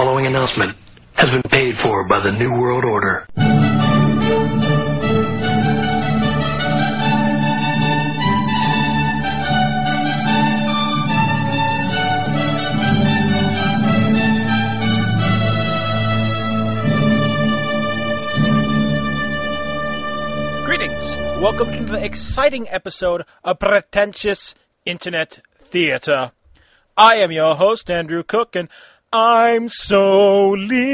following announcement has been paid for by the New World Order. Greetings. Welcome to the exciting episode of Pretentious Internet Theater. I am your host, Andrew Cook, and I'm so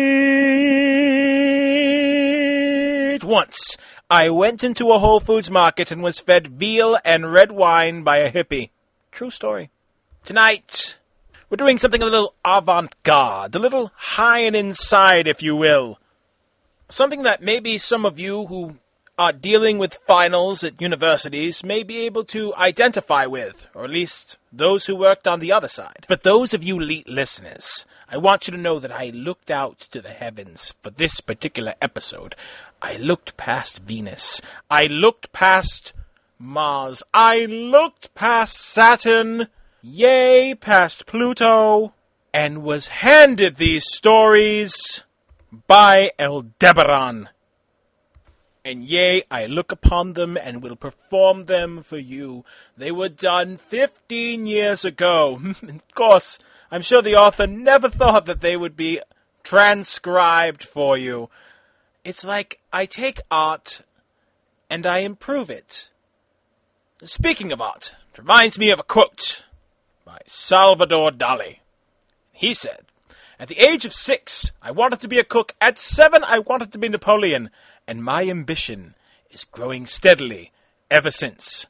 lit. Once, I went into a Whole Foods market and was fed veal and red wine by a hippie. True story. Tonight, we're doing something a little avant-garde, a little high and inside, if you will. Something that maybe some of you who are dealing with finals at universities may be able to identify with, or at least those who worked on the other side. But those of you elite listeners, I want you to know that I looked out to the heavens for this particular episode. I looked past Venus. I looked past Mars. I looked past Saturn. Yay, past Pluto. And was handed these stories by Aldebaran. And yea, I look upon them and will perform them for you. They were done 15 years ago. Of course, I'm sure the author never thought that they would be transcribed for you. It's like I take art and I improve it. Speaking of art, it reminds me of a quote by Salvador Dali. He said, "At the age of 6, I wanted to be a cook. At 7, I wanted to be Napoleon. And my ambition is growing steadily ever since."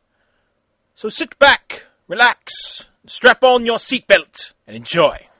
So sit back, relax, strap on your seatbelt, and enjoy.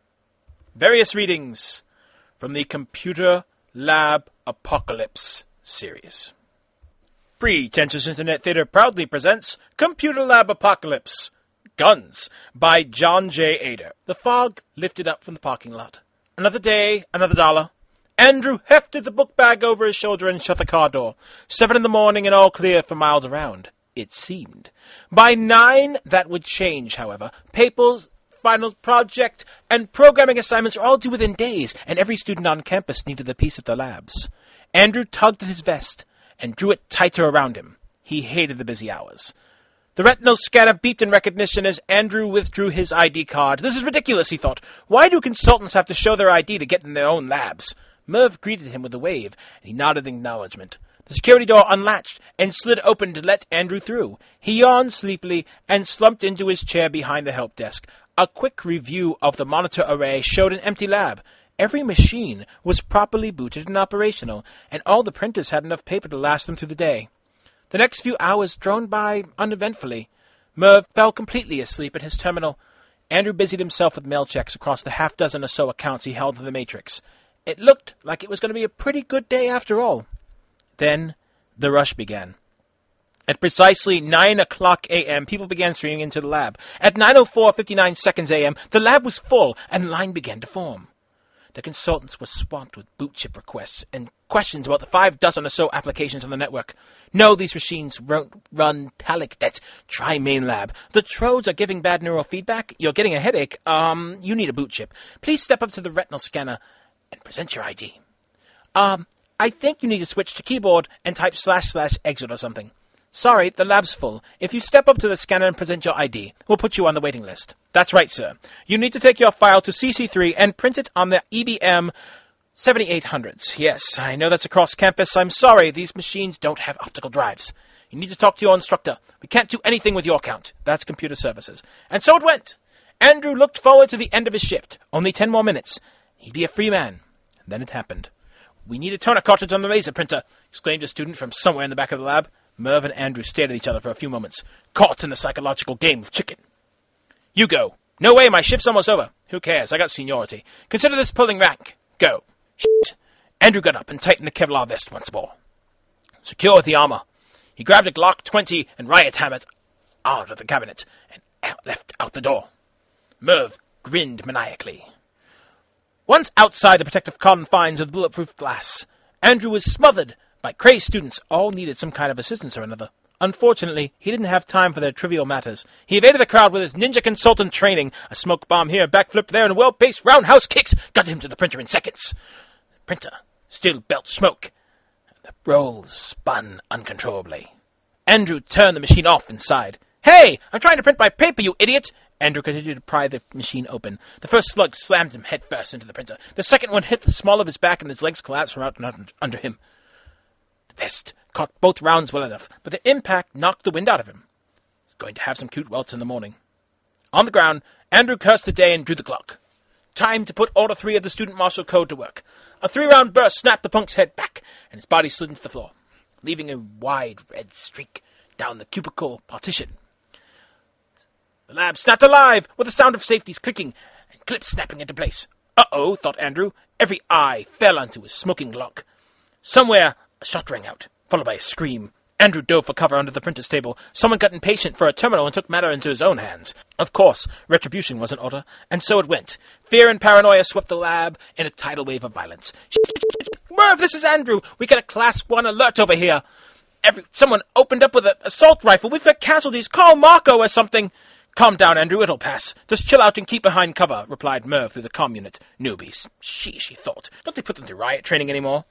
Various readings from the Computer Lab Apocalypse series. Pretentious Internet Theater proudly presents Computer Lab Apocalypse, Guns, by John J. Ader. The fog lifted up from the parking lot. Another day, another dollar. Andrew hefted the book bag over his shoulder and shut the car door. 7 in the morning and all clear for miles around, it seemed. By 9, that would change, however. Papers, final project, and programming assignments are all due within days, and every student on campus needed a piece of the labs. Andrew tugged at his vest and drew it tighter around him. He hated the busy hours. The retinal scanner beeped in recognition as Andrew withdrew his ID card. This is ridiculous, he thought. Why do consultants have to show their ID to get in their own labs? Merv greeted him with a wave, and he nodded in acknowledgement. The security door unlatched and slid open to let Andrew through. He yawned sleepily and slumped into his chair behind the help desk. A quick review of the monitor array showed an empty lab. Every machine was properly booted and operational, and all the printers had enough paper to last them through the day. The next few hours droned by uneventfully. Merv fell completely asleep at his terminal. Andrew busied himself with mail checks across the half-dozen or so accounts he held in the Matrix. It looked like it was going to be a pretty good day after all. Then the rush began. At precisely 9 o'clock a.m., people began streaming into the lab. At 9:04:59 seconds a.m., the lab was full, and line began to form. The consultants were swamped with boot chip requests and questions about the 6 or so applications on the network. No, these machines won't run Talicnet. Try MainLab. The Trodes are giving bad neurofeedback. You're getting a headache. You need a boot chip. Please step up to the retinal scanner and present your ID. I think you need to switch to keyboard and type //exit or something. Sorry, the lab's full. If you step up to the scanner and present your ID, we'll put you on the waiting list. That's right, sir. You need to take your file to CC3 and print it on the EBM 7800s. Yes, I know that's across campus. I'm sorry, these machines don't have optical drives. You need to talk to your instructor. We can't do anything with your account. That's computer services. And so it went. Andrew looked forward to the end of his shift. Only 10 more minutes. He'd be a free man. And then it happened. "We need a toner cartridge on the laser printer," exclaimed a student from somewhere in the back of the lab. Merv and Andrew stared at each other for a few moments, caught in the psychological game of chicken. "You go." "No way, my shift's almost over." "Who cares? I got seniority." "Consider this pulling rank." "Go." "Shit." Andrew got up and tightened the Kevlar vest once more. Secure with the armor, he grabbed a Glock 20 and riot hammered out of the cabinet and left out the door. Merv grinned maniacally. Once outside the protective confines of the bulletproof glass, Andrew was smothered by crazed students. All needed some kind of assistance or another. Unfortunately, he didn't have time for their trivial matters. He evaded the crowd with his ninja consultant training. A smoke bomb here, a backflip there, and well-paced roundhouse kicks got him to the printer in seconds. The printer still belched smoke. The rolls spun uncontrollably. Andrew turned the machine off and sighed. "Hey, I'm trying to print my paper, you idiot!" Andrew continued to pry the machine open. The first slug slammed him headfirst into the printer. The second one hit the small of his back and his legs collapsed from out and under him. The vest caught both rounds well enough, but the impact knocked the wind out of him. He's going to have some cute welts in the morning. On the ground, Andrew cursed the day and drew the clock. Time to put Order 3 of the Student Marshal Code to work. A 3-round burst snapped the punk's head back, and his body slid into the floor, leaving a wide red streak down the cubicle partition. The lab snapped alive with the sound of safeties clicking and clips snapping into place. Uh-oh, thought Andrew. Every eye fell onto his smoking lock. Somewhere, a shot rang out, followed by a scream. Andrew dove for cover under the printer's table. Someone got impatient for a terminal and took matter into his own hands. Of course, retribution was in order, and so it went. Fear and paranoia swept the lab in a tidal wave of violence. Merv, this is Andrew. We got a Class 1 alert over here. Someone opened up with an assault rifle. We've got casualties. Call Marco or something. Calm down, Andrew. It'll pass. Just chill out and keep behind cover, replied Merv through the comm unit. Newbies. Sheesh, he thought. Don't they put them through riot training anymore?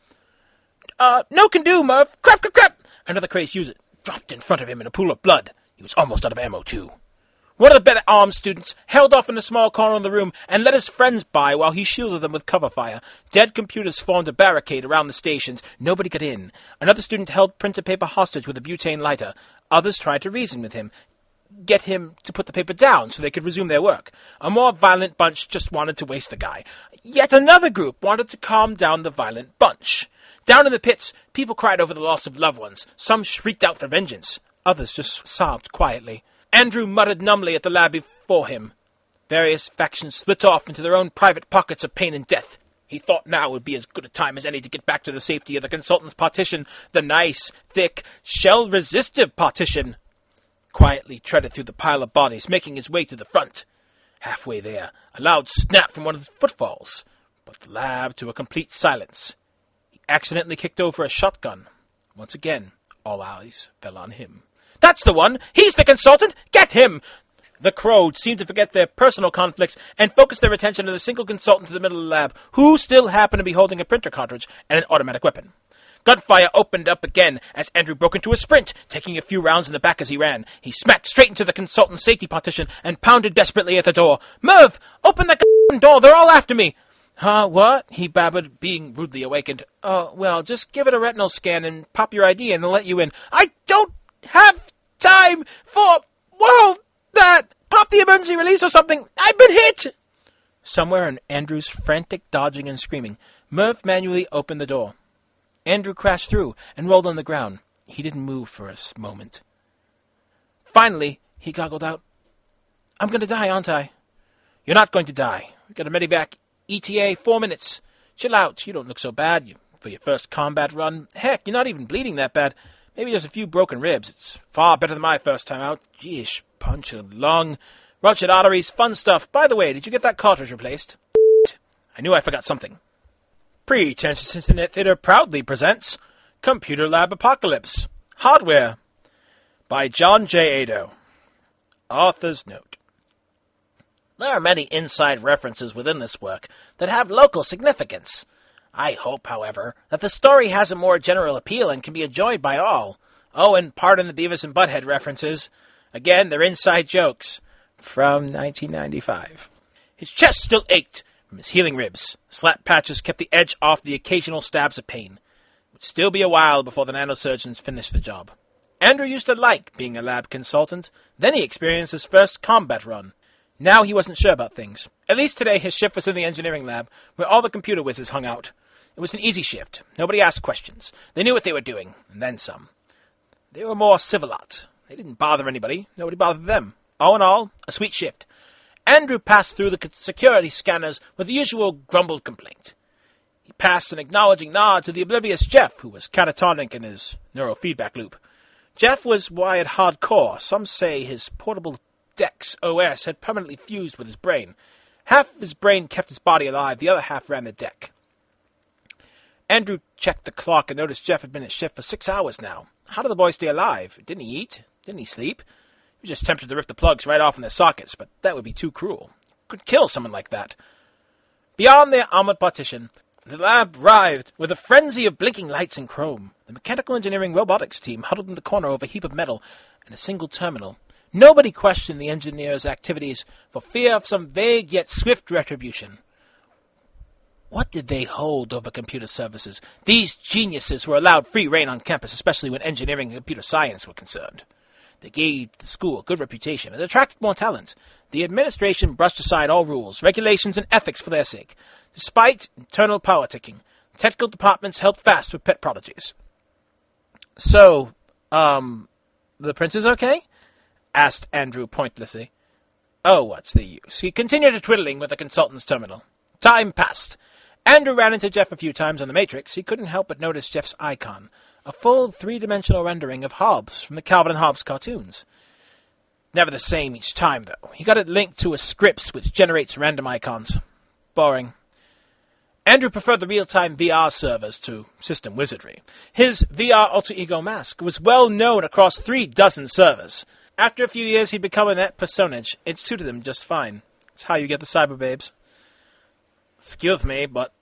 No can do, Merv. Crap, crap, crap. Another crazed user dropped in front of him in a pool of blood. He was almost out of ammo, too. One of the better armed students held off in a small corner of the room and let his friends by while he shielded them with cover fire. Dead computers formed a barricade around the stations. Nobody got in. Another student held printer paper hostage with a butane lighter. Others tried to reason with him, get him to put the paper down so they could resume their work. A more violent bunch just wanted to waste the guy. Yet another group wanted to calm down the violent bunch. Down in the pits, people cried over the loss of loved ones. Some shrieked out for vengeance. Others just sobbed quietly. Andrew muttered numbly at the lab before him. Various factions split off into their own private pockets of pain and death. He thought now would be as good a time as any to get back to the safety of the consultant's partition, the nice, thick, shell-resistive partition. Quietly treaded through the pile of bodies, making his way to the front. Halfway there, a loud snap from one of his footfalls brought the lab to a complete silence. He accidentally kicked over a shotgun. Once again, all eyes fell on him. That's the one! He's the consultant! Get him! The crowd seemed to forget their personal conflicts and focus their attention on the single consultant in the middle of the lab, who still happened to be holding a printer cartridge and an automatic weapon. Gunfire opened up again as Andrew broke into a sprint, taking a few rounds in the back as he ran. He smacked straight into the consultant's safety partition and pounded desperately at the door. Merv! Open the door! They're all after me! Huh, what? He babbled, being rudely awakened. Oh, well, just give it a retinal scan and pop your ID and they'll let you in. I don't have time for, that! Pop the emergency release or something! I've been hit! Somewhere in Andrew's frantic dodging and screaming, Merv manually opened the door. Andrew crashed through and rolled on the ground. He didn't move for a moment. Finally, he goggled out, I'm going to die, aren't I? You're not going to die. We've got a medevac ETA 4 minutes. Chill out. You don't look so bad for your first combat run. Heck, you're not even bleeding that bad. Maybe just a few broken ribs. It's far better than my first time out. Geesh, punch a lung, ruptured arteries, fun stuff. By the way, did you get that cartridge replaced? I knew I forgot something. Pretentious Internet Theater proudly presents Computer Lab Apocalypse Hardware by John J. Ado. Author's note. There are many inside references within this work that have local significance. I hope, however, that the story has a more general appeal and can be enjoyed by all. Oh, and pardon the Beavis and Butthead references. Again, they're inside jokes. From 1995. His chest still ached from his healing ribs. Slap patches kept the edge off the occasional stabs of pain. It would still be a while before the nanosurgeons finished the job. Andrew used to like being a lab consultant. Then he experienced his first combat run. Now he wasn't sure about things. At least today his shift was in the engineering lab, where all the computer whizzes hung out. It was an easy shift. Nobody asked questions. They knew what they were doing, and then some. They were more civilized. They didn't bother anybody. Nobody bothered them. All in all, a sweet shift. Andrew passed through the security scanners with the usual grumbled complaint. He passed an acknowledging nod to the oblivious Jeff, who was catatonic in his neurofeedback loop. Jeff was wired hardcore. Some say his portable Dex OS had permanently fused with his brain. Half of his brain kept his body alive, the other half ran the deck. Andrew checked the clock and noticed Jeff had been at shift for 6 hours now. How did the boy stay alive? Didn't he eat? Didn't he sleep? He was just tempted to rip the plugs right off in their sockets, but that would be too cruel. Could kill someone like that. Beyond their armored partition, the lab writhed with a frenzy of blinking lights and chrome. The mechanical engineering robotics team huddled in the corner over a heap of metal and a single terminal. Nobody questioned the engineers' activities for fear of some vague yet swift retribution. What did they hold over computer services? These geniuses were allowed free rein on campus, especially when engineering and computer science were concerned. They gave the school a good reputation and attracted more talent. The administration brushed aside all rules, regulations, and ethics for their sake. Despite internal politicking, technical departments held fast with pet prodigies. So, the prince is okay? Asked Andrew pointlessly. Oh, what's the use? He continued twiddling with the consultant's terminal. Time passed. Andrew ran into Jeff a few times on the Matrix. He couldn't help but notice Jeff's icon, a full three-dimensional rendering of Hobbes from the Calvin and Hobbes cartoons. Never the same each time, though. He got it linked to a script which generates random icons. Boring. Andrew preferred the real-time VR servers to system wizardry. His VR alter ego mask was well known across 36 servers. After a few years, he'd become a net personage. It suited him just fine. It's how you get the cyber babes. Excuse me, but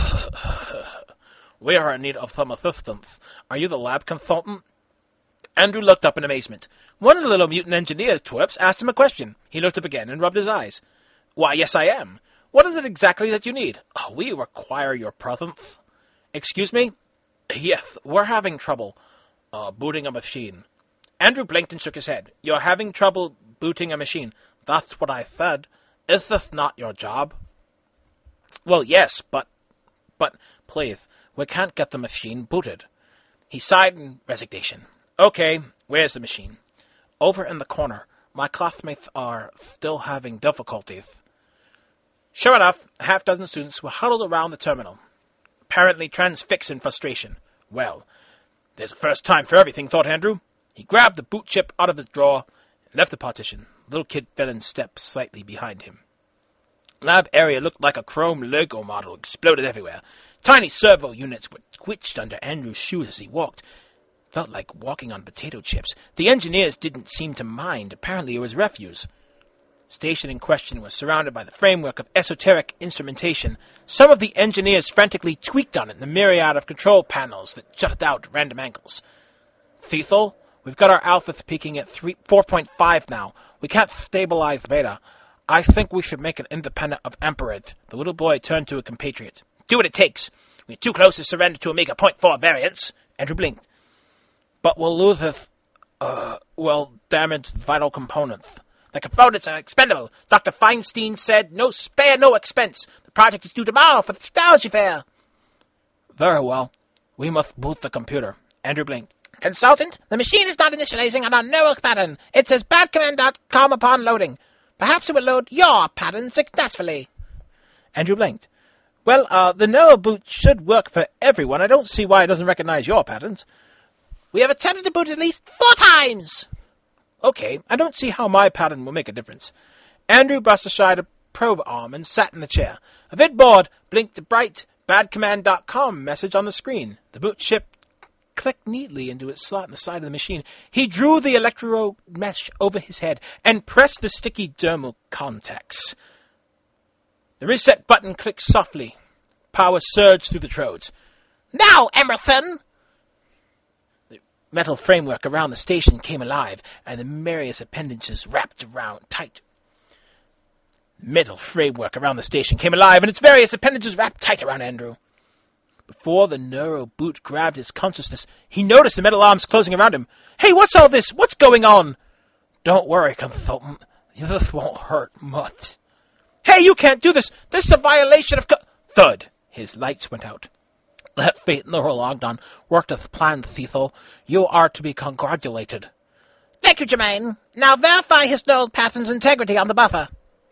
we are in need of some assistance. Are you the lab consultant? Andrew looked up in amazement. One of the little mutant engineer twerps asked him a question. He looked up again and rubbed his eyes. Why, yes, I am. What is it exactly that you need? Oh, we require your presence. Excuse me? Yes, we're having trouble booting a machine. Andrew blinked and shook his head. You're having trouble booting a machine. That's what I said. Is this not your job? Well, yes, but, please, we can't get the machine booted. He sighed in resignation. Okay, where's the machine? Over in the corner. My classmates are still having difficulties. Sure enough, a half-dozen students were huddled around the terminal, apparently transfixed in frustration. Well, there's a first time for everything, thought Andrew. He grabbed the boot chip out of his drawer and left the partition. The little kid fell in step slightly behind him. Lab area looked like a chrome Lego model, exploded everywhere. Tiny servo units were twitched under Andrew's shoes as he walked. Felt like walking on potato chips. The engineers didn't seem to mind. Apparently it was refuse. Station in question was surrounded by the framework of esoteric instrumentation. Some of the engineers frantically tweaked on it in the myriad of control panels that jutted out at random angles. Cecil, we've got our alphas peaking at 4.5 now. We can't stabilize beta. I think we should make it independent of Emperors. The little boy turned to a compatriot. Do what it takes. We're too close to surrender to Omega 0.4 variants. Andrew blinked. But we'll lose his, damaged vital components. The components are expendable. Dr. Feinstein said, no spare, no expense. The project is due tomorrow for the technology fair. Very well. We must boot the computer. Andrew blinked. Consultant, the machine is not initializing on our network pattern. It says badcommand.com upon loading. Perhaps it will load your pattern successfully. Andrew blinked. Well, the Nero boot should work for everyone. I don't see why it doesn't recognize your patterns. We have attempted to boot at least 4 times. Okay, I don't see how my pattern will make a difference. Andrew brushed aside a probe arm and sat in the chair. A vid board blinked a bright badcommand.com message on the screen. The boot chip clicked neatly into its slot in the side of the machine. He drew the electro mesh over his head and pressed the sticky dermal contacts. The reset button clicked softly. Power surged through the trodes. Now, Emerson! The metal framework around the station came alive, and the various appendages wrapped around tight. Metal framework around the station came alive, and its various appendages wrapped tight around Andrew. Before the neuro boot grabbed his consciousness, he noticed the metal arms closing around him. Hey, what's all this? What's going on? Don't worry, consultant. This won't hurt much. Hey, you can't do this. This is a violation of Thud. His lights went out. That fate Neurologdon worked as planned, Cecil. You are to be congratulated. Thank you, Jermaine. Now verify his null pattern's integrity on the buffer.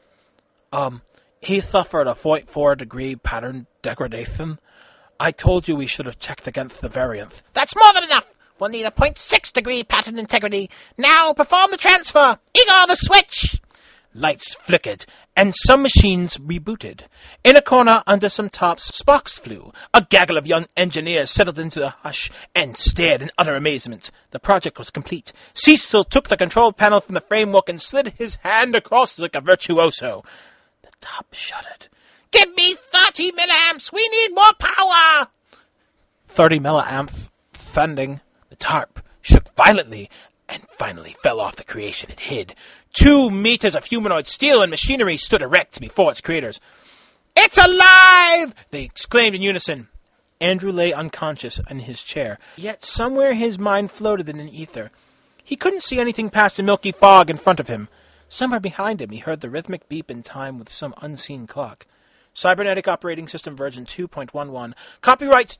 He suffered a 0.4 degree pattern degradation. I told you we should have checked against the variants. That's more than enough. We'll need a 0.6 degree pattern integrity. Now perform the transfer. Igor the switch. Lights flickered, and some machines rebooted. In a corner, under some tops, sparks flew. A gaggle of young engineers settled into the hush and stared in utter amazement. The project was complete. Cecil took the control panel from the framework and slid his hand across like a virtuoso. The top shuddered. "Give me 30 milliamps! We need more power!" 30 milliamps. Thunding. The tarp shook violently and finally fell off the creation it hid. 2 meters of humanoid steel and machinery stood erect before its creators. "It's alive!" they exclaimed in unison. Andrew lay unconscious in his chair, yet somewhere his mind floated in an ether. He couldn't see anything past the milky fog in front of him. Somewhere behind him he heard the rhythmic beep in time with some unseen clock. Cybernetic Operating System version 2.11. Copyright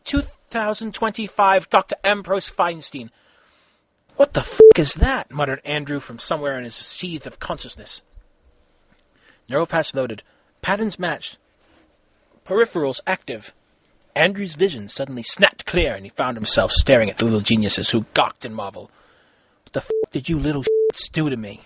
2025, Dr. Ambrose Feinstein. "What the f*** is that?" muttered Andrew from somewhere in his sheath of consciousness. Neuropatch loaded. Patterns matched. Peripherals active. Andrew's vision suddenly snapped clear, and he found himself staring at the little geniuses who gawked and marveled. "What the f*** did you little shits do to me?"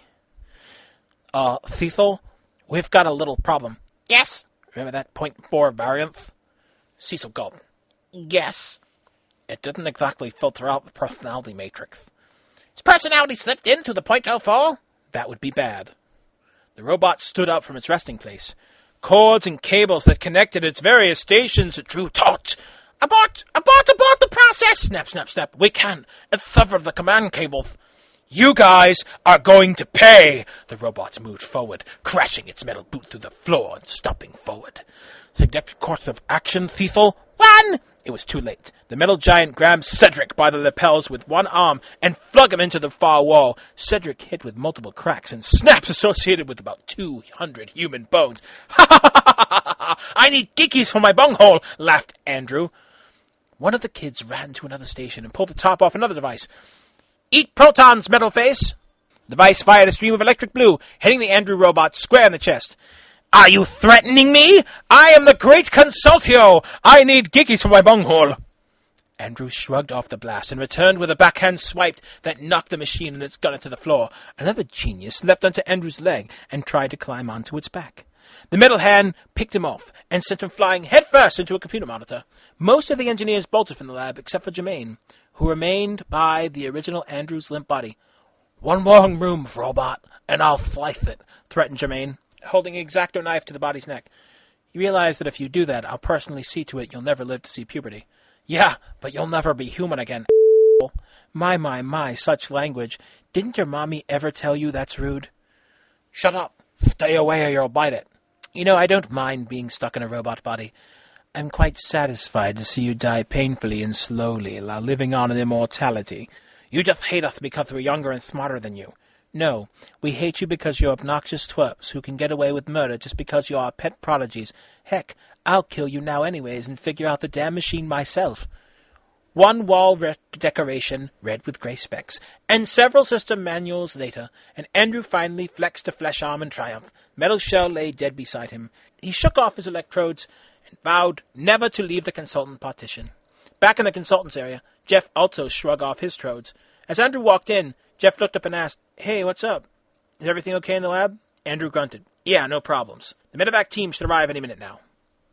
Cecil, we've got a little problem." "Yes?" "Remember that 0.4 variance?" Cecil gulped. "Yes." "It didn't exactly filter out the personality matrix." "His personality slipped in through the 0.04? "That would be bad." The robot stood up from its resting place. Cords and cables that connected its various stations drew taut. Abort the process!" Snap, snap, snap. "We can't. It severed the command cables." "You guys are going to pay!" The robot moved forward, crashing its metal boot through the floor and stopping forward. "Suggested course of action, Cecil?" "Run!" It was too late. The metal giant grabbed Cedric by the lapels with one arm and flung him into the far wall. Cedric hit with multiple cracks and snaps associated with about 200 human bones. "Ha ha ha ha ha ha! I need geekies for my bunghole!" laughed Andrew. One of the kids ran to another station and pulled the top off another device. "Eat protons, metal face!" The device fired a stream of electric blue, hitting the Andrew robot square in the chest. "Are you threatening me? I am the great Consultio! I need geekies for my bunghole!" Andrew shrugged off the blast and returned with a backhand swipe that knocked the machine and its gunner to the floor. Another genius leapt onto Andrew's leg and tried to climb onto its back. The metal hand picked him off and sent him flying headfirst into a computer monitor. Most of the engineers bolted from the lab except for Jermaine, who remained by the original Andrew's limp body. "One more room, robot, and I'll slice it," threatened Jermaine, holding an X-Acto knife to the body's neck. "You realize that if you do that, I'll personally see to it you'll never live to see puberty." "Yeah, but you'll never be human again, My, such language. Didn't your mommy ever tell you that's rude?" "Shut up. Stay away or you'll bite it." "You know, I don't mind being stuck in a robot body. I'm quite satisfied to see you die painfully and slowly while living on in immortality." "You just hate us because we're younger and smarter than you." "No, we hate you because you're obnoxious twerps who can get away with murder just because you're our pet prodigies. Heck, I'll kill you now anyways and figure out the damn machine myself." One wall decoration, red with gray specks, and several system manuals later, and Andrew finally flexed a flesh arm in triumph. Metal Shell lay dead beside him. He shook off his electrodes and vowed never to leave the consultant partition. Back in the consultant's area, Jeff also shrugged off his trodes. As Andrew walked in, Jeff looked up and asked, "Hey, what's up? Is everything okay in the lab?" Andrew grunted. "Yeah, no problems. The medevac team should arrive any minute now."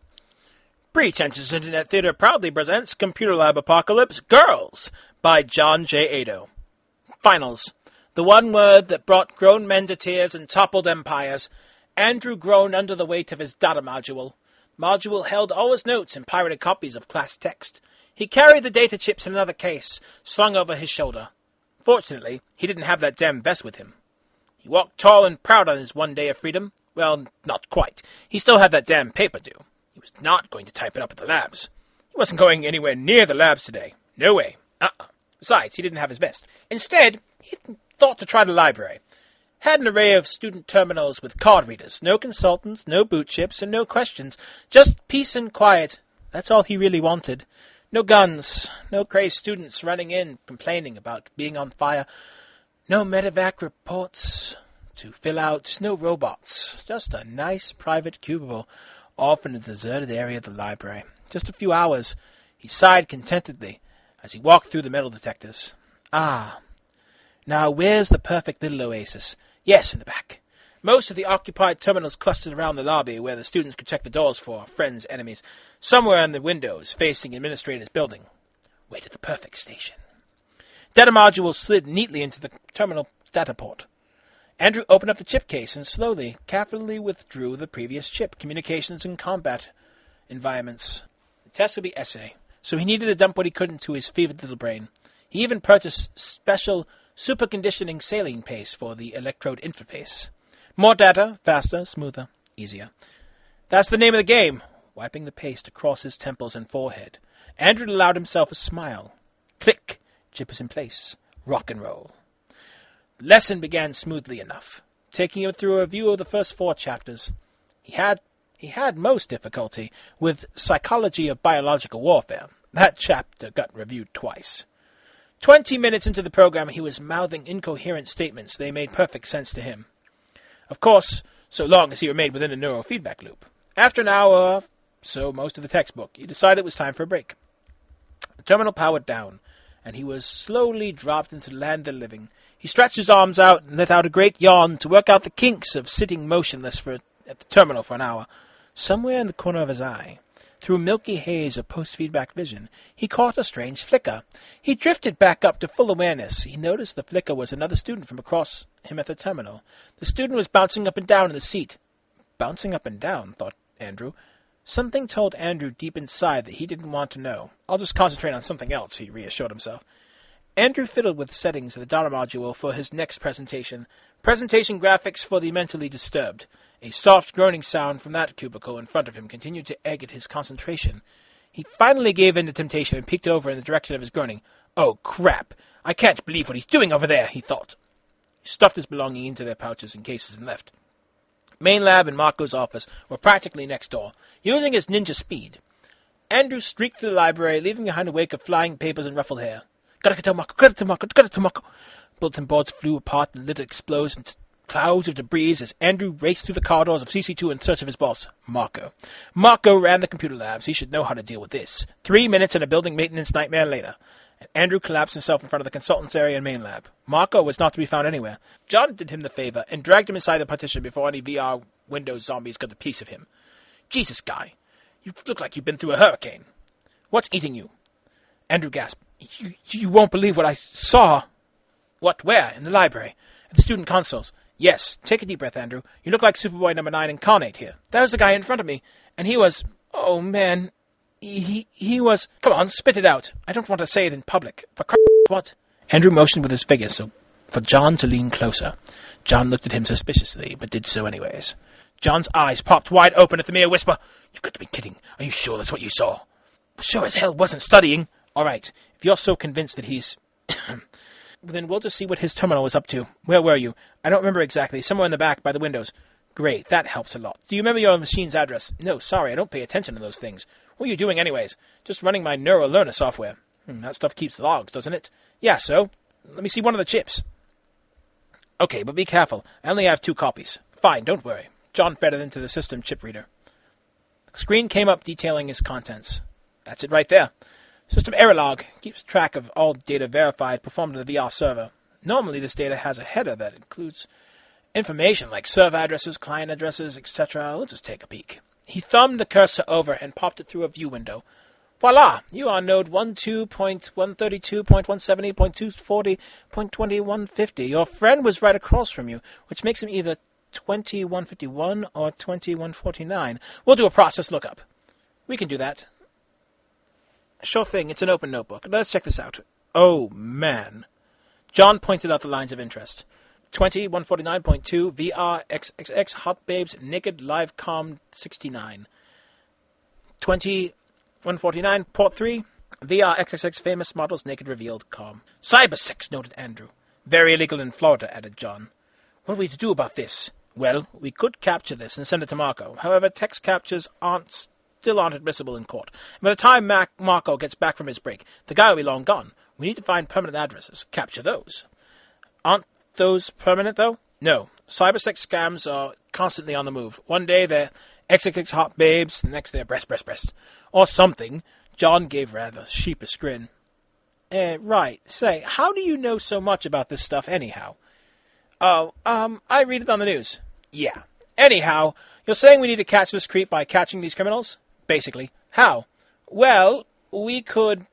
Pretentious Internet Theater proudly presents Computer Lab Apocalypse Girls by John J. Ado. Finals. The one word that brought grown men to tears and toppled empires. Andrew groaned under the weight of his data module. Module held all his notes and pirated copies of class text. He carried the data chips in another case, slung over his shoulder. Fortunately, he didn't have that damn vest with him. He walked tall and proud on his one day of freedom. Well, not quite. He still had that damn paper due. He was not going to type it up at the labs. He wasn't going anywhere near the labs today. No way. Besides, he didn't have his vest. Instead, he thought to try the library. Had an array of student terminals with card readers. No consultants, no boot chips, and no questions. Just peace and quiet. That's all he really wanted. No guns. No crazed students running in, complaining about being on fire. No medevac reports to fill out. No robots. Just a nice private cubicle off in the deserted area of the library. Just a few hours. He sighed contentedly as he walked through the metal detectors. Now where's the perfect little oasis? Yes, in the back. Most of the occupied terminals clustered around the lobby where the students could check the doors for friends, enemies. Somewhere in the windows facing Administrator's building. Wait at the perfect station. Data module slid neatly into the terminal data port. Andrew opened up the chip case and slowly, carefully withdrew the previous chip, communications and combat environments. The test would be essay, so he needed to dump what he could into his fevered little brain. He even purchased special superconditioning saline paste for the electrode interface. More data, faster, smoother, easier. That's the name of the game. Wiping the paste across his temples and forehead, Andrew allowed himself a smile. Click. Chip is in place. Rock and roll. The lesson began smoothly enough, taking him through a review of the first 4 chapters. He had most difficulty with Psychology of Biological Warfare. That chapter got reviewed twice. 20 minutes into the program, he was mouthing incoherent statements. They made perfect sense to him. Of course, so long as he remained within the neurofeedback loop. After an hour, so most of the textbook, he decided it was time for a break. The terminal powered down, and he was slowly dropped into the land of the living. He stretched his arms out and let out a great yawn to work out the kinks of sitting motionless at the terminal for an hour. Somewhere in the corner of his eye, through a milky haze of post-feedback vision, he caught a strange flicker. He drifted back up to full awareness. He noticed the flicker was another student from across him at the terminal. The student was bouncing up and down in the seat. Bouncing up and down, thought Andrew. Something told Andrew deep inside that he didn't want to know. I'll just concentrate on something else, he reassured himself. Andrew fiddled with the settings of the data module for his next presentation. Presentation graphics for the mentally disturbed. A soft groaning sound from that cubicle in front of him continued to egg at his concentration. He finally gave in to temptation and peeked over in the direction of his groaning. Oh, crap! I can't believe what he's doing over there, he thought. He stuffed his belongings into their pouches and cases and left. Main lab and Marco's office were practically next door. Using his ninja speed, Andrew streaked through the library, leaving behind a wake of flying papers and ruffled hair. Gotta get to Marco, gotta get to Marco, gotta get to Marco. Bulletin boards flew apart and lit explodes into clouds of debris as Andrew raced through the corridors of CC2 in search of his boss, Marco. Marco ran the computer labs. He should know how to deal with this. 3 minutes and a building maintenance nightmare later. And Andrew collapsed himself in front of the consultant's area and main lab. Marco was not to be found anywhere. John did him the favor and dragged him inside the partition before any VR Windows zombies got a piece of him. Jesus, Guy, you look like you've been through a hurricane. What's eating you? Andrew gasped. You won't believe what I saw. What? Where? In the library. At the student consoles. Yes. Take a deep breath, Andrew. You look like Superboy number 9 incarnate here. That was the guy in front of me. And he was... Oh, man... He was... Come on, spit it out. I don't want to say it in public. For what? Andrew motioned with his finger for John to lean closer. John looked at him suspiciously, but did so anyways. John's eyes popped wide open at the mere whisper. You've got to be kidding. Are you sure that's what you saw? Sure as hell wasn't studying. All right, if you're so convinced that he's... then we'll just see what his terminal was up to. Where were you? I don't remember exactly. Somewhere in the back by the windows. Great, that helps a lot. Do you remember your machine's address? No, sorry, I don't pay attention to those things. What are you doing anyways? Just running my neural learner software. That stuff keeps logs, doesn't it? Yeah, so? Let me see one of the chips. Okay, but be careful. I only have 2 copies. Fine, don't worry. John fed it into the system chip reader. The screen came up detailing his contents. That's it right there. System error log keeps track of all data verified performed on the VR server. Normally this data has a header that includes information like server addresses, client addresses, etc. Let's just take a peek. He thumbed the cursor over and popped it through a view window. Voila! You are node 12.132.170.240.2150. Your friend was right across from you, which makes him either 2151 or 2149. We'll do a process lookup. We can do that. Sure thing, it's an open notebook. Let's check this out. Oh, man. John pointed out the lines of interest. 2149.2 VR XXX Hot Babes Naked Live Com 69. 2149 Port 3 VR XXX Famous Models Naked Revealed Com. Cybersex, noted Andrew. Very illegal in Florida, added John. What are we to do about this? Well, we could capture this and send it to Marco. However, text captures still aren't admissible in court. By the time Marco gets back from his break, the guy will be long gone. We need to find permanent addresses. Capture those. Aren't those permanent, though? No. Cybersex scams are constantly on the move. One day they're XXX hot babes, the next they're breast. Or something. John gave rather sheepish grin. Right. Say, how do you know so much about this stuff anyhow? Oh, I read it on the news. Yeah. Anyhow, you're saying we need to catch this creep by catching these criminals? Basically. How? Well, we could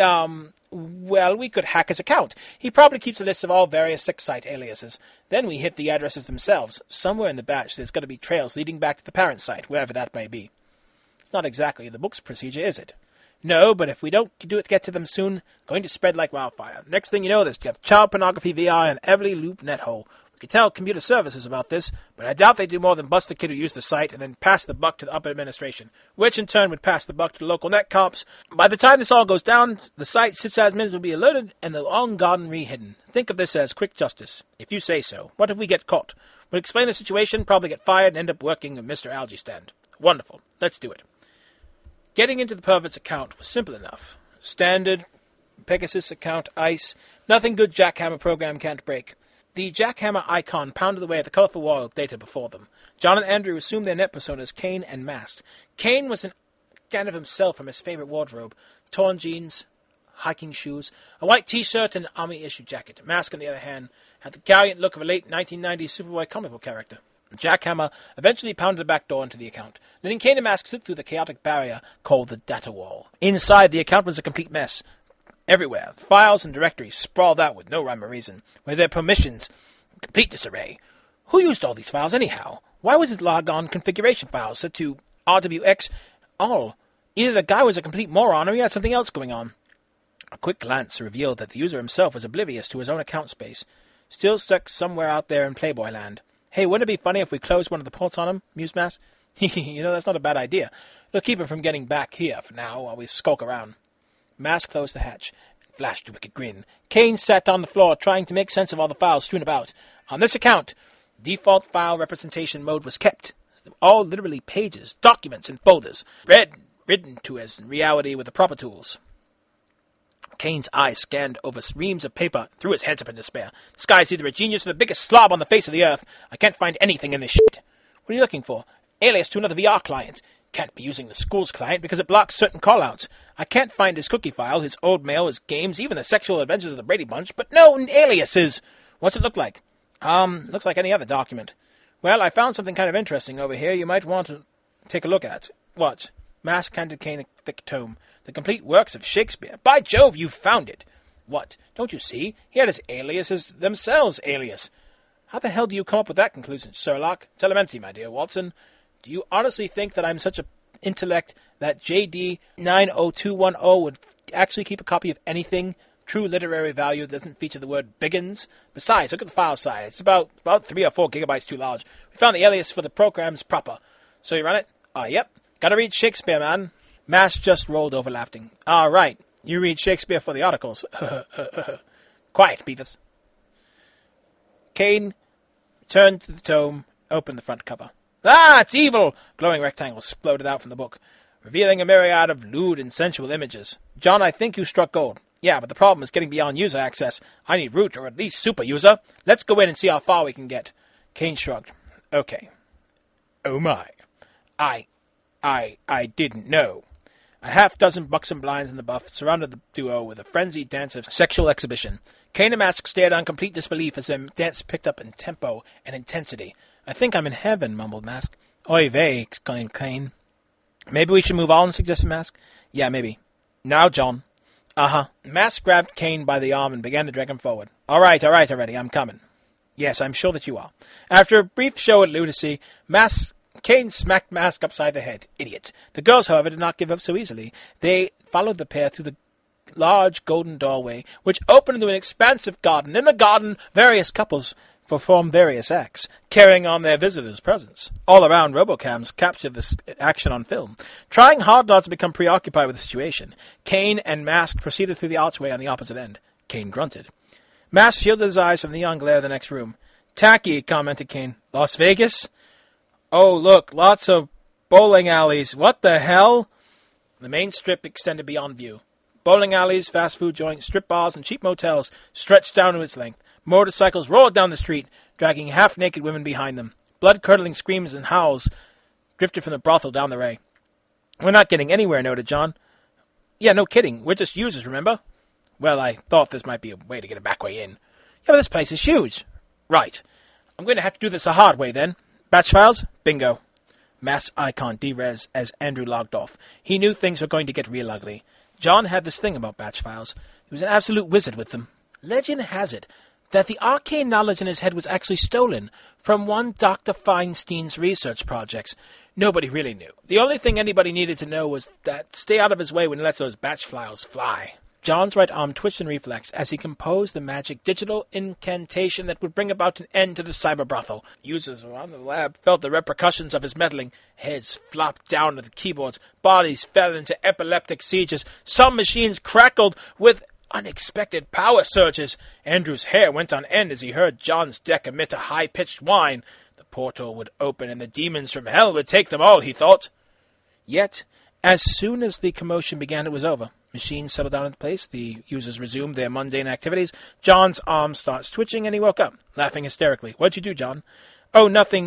hack his account. He probably keeps a list of all various sex site aliases. Then we hit the addresses themselves. Somewhere in the batch there's got to be trails leading back to the parent site, wherever that may be. It's not exactly the book's procedure, is it? No, but if we don't get to them soon, going to spread like wildfire. Next thing you know, there's child pornography VR and Everly Loop net hole. We could tell computer services about this, but I doubt they do more than bust the kid who used the site and then pass the buck to the upper administration, which in turn would pass the buck to the local net cops. By the time this all goes down, the site sysadmins will be alerted and they'll all gone re-hidden. Think of this as quick justice, if you say so. What if we get caught? We'll explain the situation, probably get fired, and end up working with Mr. Algae Stand. Wonderful. Let's do it. Getting into the pervert's account was simple enough. Standard Pegasus account, ICE, nothing good jackhammer program can't break. The jackhammer icon pounded away at the colorful wall of data before them. John and Andrew assumed their net personas Kane and Masked. Kane was an scan of himself from his favorite wardrobe. Torn jeans, hiking shoes, a white t-shirt, and an army-issue jacket. Mask, on the other hand, had the gallant look of a late 1990s Superboy comic book character. Jackhammer eventually pounded the back door into the account, letting Kane and Mask slip through the chaotic barrier called the data wall. Inside, the account was a complete mess. Everywhere, files and directories sprawled out with no rhyme or reason, with their permissions in complete disarray. Who used all these files anyhow? Why was his logon configuration file set to RWX all? Either the guy was a complete moron or he had something else going on. A quick glance revealed that the user himself was oblivious to his own account space, still stuck somewhere out there in Playboy land. Hey, wouldn't it be funny if we closed one of the ports on him? Mused Mask. That's not a bad idea. It'll keep him from getting back here for now while we skulk around. Mask closed the hatch and flashed a wicked grin. Kane sat on the floor trying to make sense of all the files strewn about. On this account, default file representation mode was kept. All literally pages, documents, and folders, written to as in reality with the proper tools. Kane's eyes scanned over reams of paper, threw his hands up in despair. This guy's either a genius or the biggest slob on the face of the earth. I can't find anything in this shit. What are you looking for? Alias to another VR client. Can't be using the school's client because it blocks certain callouts. I can't find his cookie file, his old mail, his games, even the sexual adventures of the Brady Bunch, but no aliases. What's it look like? Looks like any other document. Well, I found something kind of interesting over here you might want to take a look at. What? Mask handed Kane a thick tome. The complete works of Shakespeare. By Jove, you found it. What? Don't you see? He had his aliases themselves alias. How the hell do you come up with that conclusion, Sherlock? Telementi, my dear Watson. Do you honestly think that I'm such an intellect that JD 90210 would actually keep a copy of anything true literary value that doesn't feature the word biggins? Besides, look at the file size. It's about 3 or 4 gigabytes too large. We found the alias for the programs proper. So you run it? Yep. Gotta read Shakespeare, man. Mask just rolled over laughing. Right. You read Shakespeare for the articles. Quiet, Beavis. Kane turned to the tome, opened the front cover. It's evil! Glowing rectangles exploded out from the book, revealing a myriad of lewd and sensual images. John, I think you struck gold. Yeah, but the problem is getting beyond user access. I need root, or at least super user. Let's go in and see how far we can get. Kane shrugged. Okay. Oh my. I didn't know. A half-dozen buxom blinds in the buff surrounded the duo with a frenzied dance of sexual exhibition. Kane and Mask stared on complete disbelief as their dance picked up in tempo and intensity. I think I'm in heaven, mumbled Mask. Oy vey, exclaimed Kane. Maybe we should move on, suggested Mask. Yeah, maybe. Now, John. Mask grabbed Kane by the arm and began to drag him forward. All right already, I'm coming. Yes, I'm sure that you are. After a brief show at lunacy, Kane smacked Mask upside the head. Idiot. The girls, however, did not give up so easily. They followed the pair through the large golden doorway, which opened into an expansive garden. In the garden, various couples performed various acts, carrying on their visitors' presence. All around, robocams captured this action on film. Trying hard not to become preoccupied with the situation, Kane and Mask proceeded through the archway on the opposite end. Kane grunted. Mask shielded his eyes from the neon glare of the next room. Tacky, commented Kane. Las Vegas? Oh, look, lots of bowling alleys. What the hell? The main strip extended beyond view. Bowling alleys, fast food joints, strip bars, and cheap motels stretched down to its length. Motorcycles roared down the street, dragging half-naked women behind them. Blood-curdling screams and howls drifted from the brothel down the way. We're not getting anywhere, noted John. Yeah, no kidding. We're just users, remember? Well, I thought this might be a way to get a back way in. Yeah, but this place is huge. Right. I'm going to have to do this the hard way, then. Batch files? Bingo. Mass icon derez as Andrew logged off. He knew things were going to get real ugly. John had this thing about batch files. He was an absolute wizard with them. Legend has it that the arcane knowledge in his head was actually stolen from one Dr. Feinstein's research projects. Nobody really knew. The only thing anybody needed to know was that stay out of his way when he lets those batch files fly. John's right arm twitched in reflex as he composed the magic digital incantation that would bring about an end to the cyber brothel. Users around the lab felt the repercussions of his meddling. Heads flopped down to the keyboards. Bodies fell into epileptic sieges. Some machines crackled with unexpected power surges. Andrew's hair went on end as he heard John's deck emit a high-pitched whine. The portal would open and the demons from hell would take them all, he thought. Yet, as soon as the commotion began, it was over. Machines settled down into place. The users resumed their mundane activities. John's arm starts twitching, and he woke up, laughing hysterically. What'd you do, John? Oh, nothing.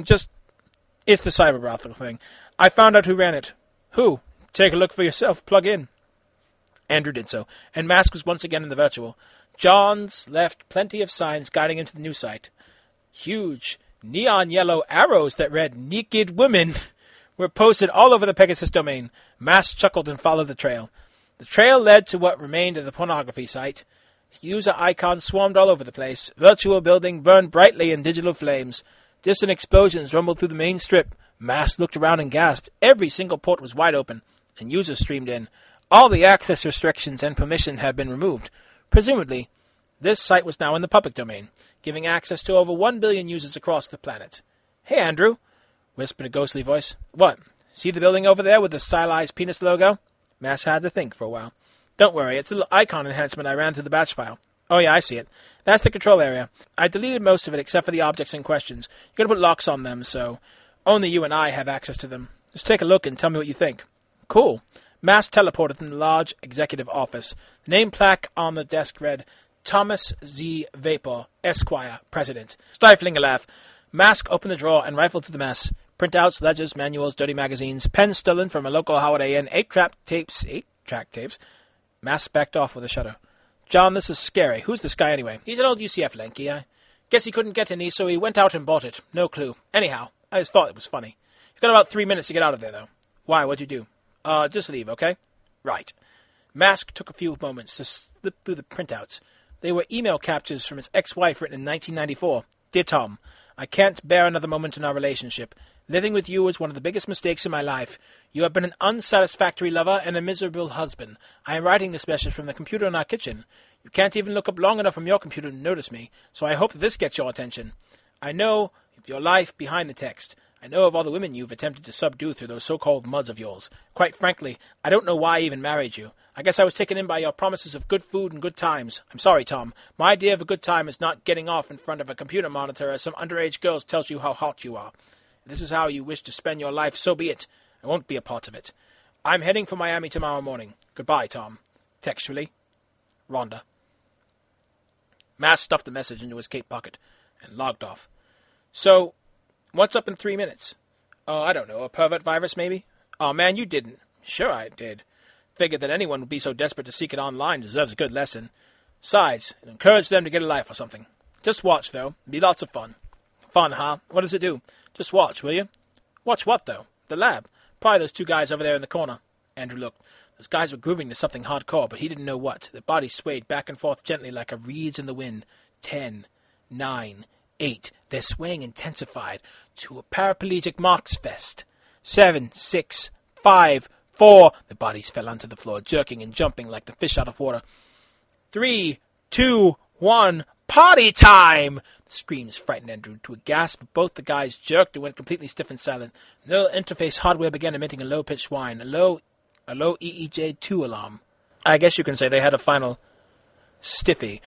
It's the cyber brothel thing. I found out who ran it. Who? Take a look for yourself. Plug in. Andrew did so, and Mask was once again in the virtual. John's left plenty of signs guiding him to the new site. Huge neon yellow arrows that read "Naked Women" were posted all over the Pegasus domain. Mask chuckled and followed the trail. The trail led to what remained of the pornography site. User icons swarmed all over the place. Virtual building burned brightly in digital flames. Distant explosions rumbled through the main strip. Mask looked around and gasped. Every single port was wide open, and users streamed in. All the access restrictions and permission had been removed. Presumably, this site was now in the public domain, giving access to over 1 billion users across the planet. Hey, Andrew, whispered a ghostly voice. What? See the building over there with the stylized penis logo? Mass had to think for a while. Don't worry, it's a little icon enhancement I ran to the batch file. Oh yeah, I see it. That's the control area. I deleted most of it except for the objects in questions. You gotta put locks on them, so only you and I have access to them. Just take a look and tell me what you think. Cool. Mass teleported in the large executive office. The name plaque on the desk read, Thomas Z. Vapor, Esquire, President. Stifling a laugh, Mask opened the drawer and rifled through the mess. Printouts, ledgers, manuals, dirty magazines, pens stolen from a local Holiday Inn, 8-track tapes. Mask backed off with a shudder. John, this is scary. Who's this guy anyway? He's an old UCF lanky. I guess he couldn't get any, so he went out and bought it. No clue. Anyhow, I just thought it was funny. You've got about 3 minutes to get out of there, though. Why? What'd you do? Just leave, okay? Right. Mask took a few moments to slip through the printouts. They were email captures from his ex-wife written in 1994. Dear Tom, I can't bear another moment in our relationship. Living with you was one of the biggest mistakes in my life. You have been an unsatisfactory lover and a miserable husband. I am writing this message from the computer in our kitchen. You can't even look up long enough from your computer to notice me, so I hope that this gets your attention. I know of your life behind the text. I know of all the women you've attempted to subdue through those so-called muds of yours. Quite frankly, I don't know why I even married you. I guess I was taken in by your promises of good food and good times. I'm sorry, Tom. My idea of a good time is not getting off in front of a computer monitor as some underage girl tells you how hot you are. If this is how you wish to spend your life, so be it. I won't be a part of it. I'm heading for Miami tomorrow morning. Goodbye, Tom. Textually, Rhonda. Mask stuffed the message into his cape pocket and logged off. So, what's up in 3 minutes? I don't know, a pervert virus maybe? Oh man, you didn't. Sure I did. Figured that anyone would be so desperate to seek it online deserves a good lesson. Besides, it encouraged them to get a life or something. Just watch, though. It'd be lots of fun. Fun, huh? What does it do? Just watch, will you? Watch what, though? The lab. Probably those two guys over there in the corner. Andrew looked. Those guys were grooving to something hardcore, but he didn't know what. Their bodies swayed back and forth gently like a reeds in the wind. 10, 9, 8. Their swaying intensified to a paraplegic Marx fest. 7, 6, 5, 4. The bodies fell onto the floor, jerking and jumping like the fish out of water. 3, 2, 1. Party time! The screams frightened Andrew to a gasp, but both the guys jerked and went completely stiff and silent. The little interface hardware began emitting a low-pitched whine, a low EEJ2 alarm. I guess you can say they had a final stiffy.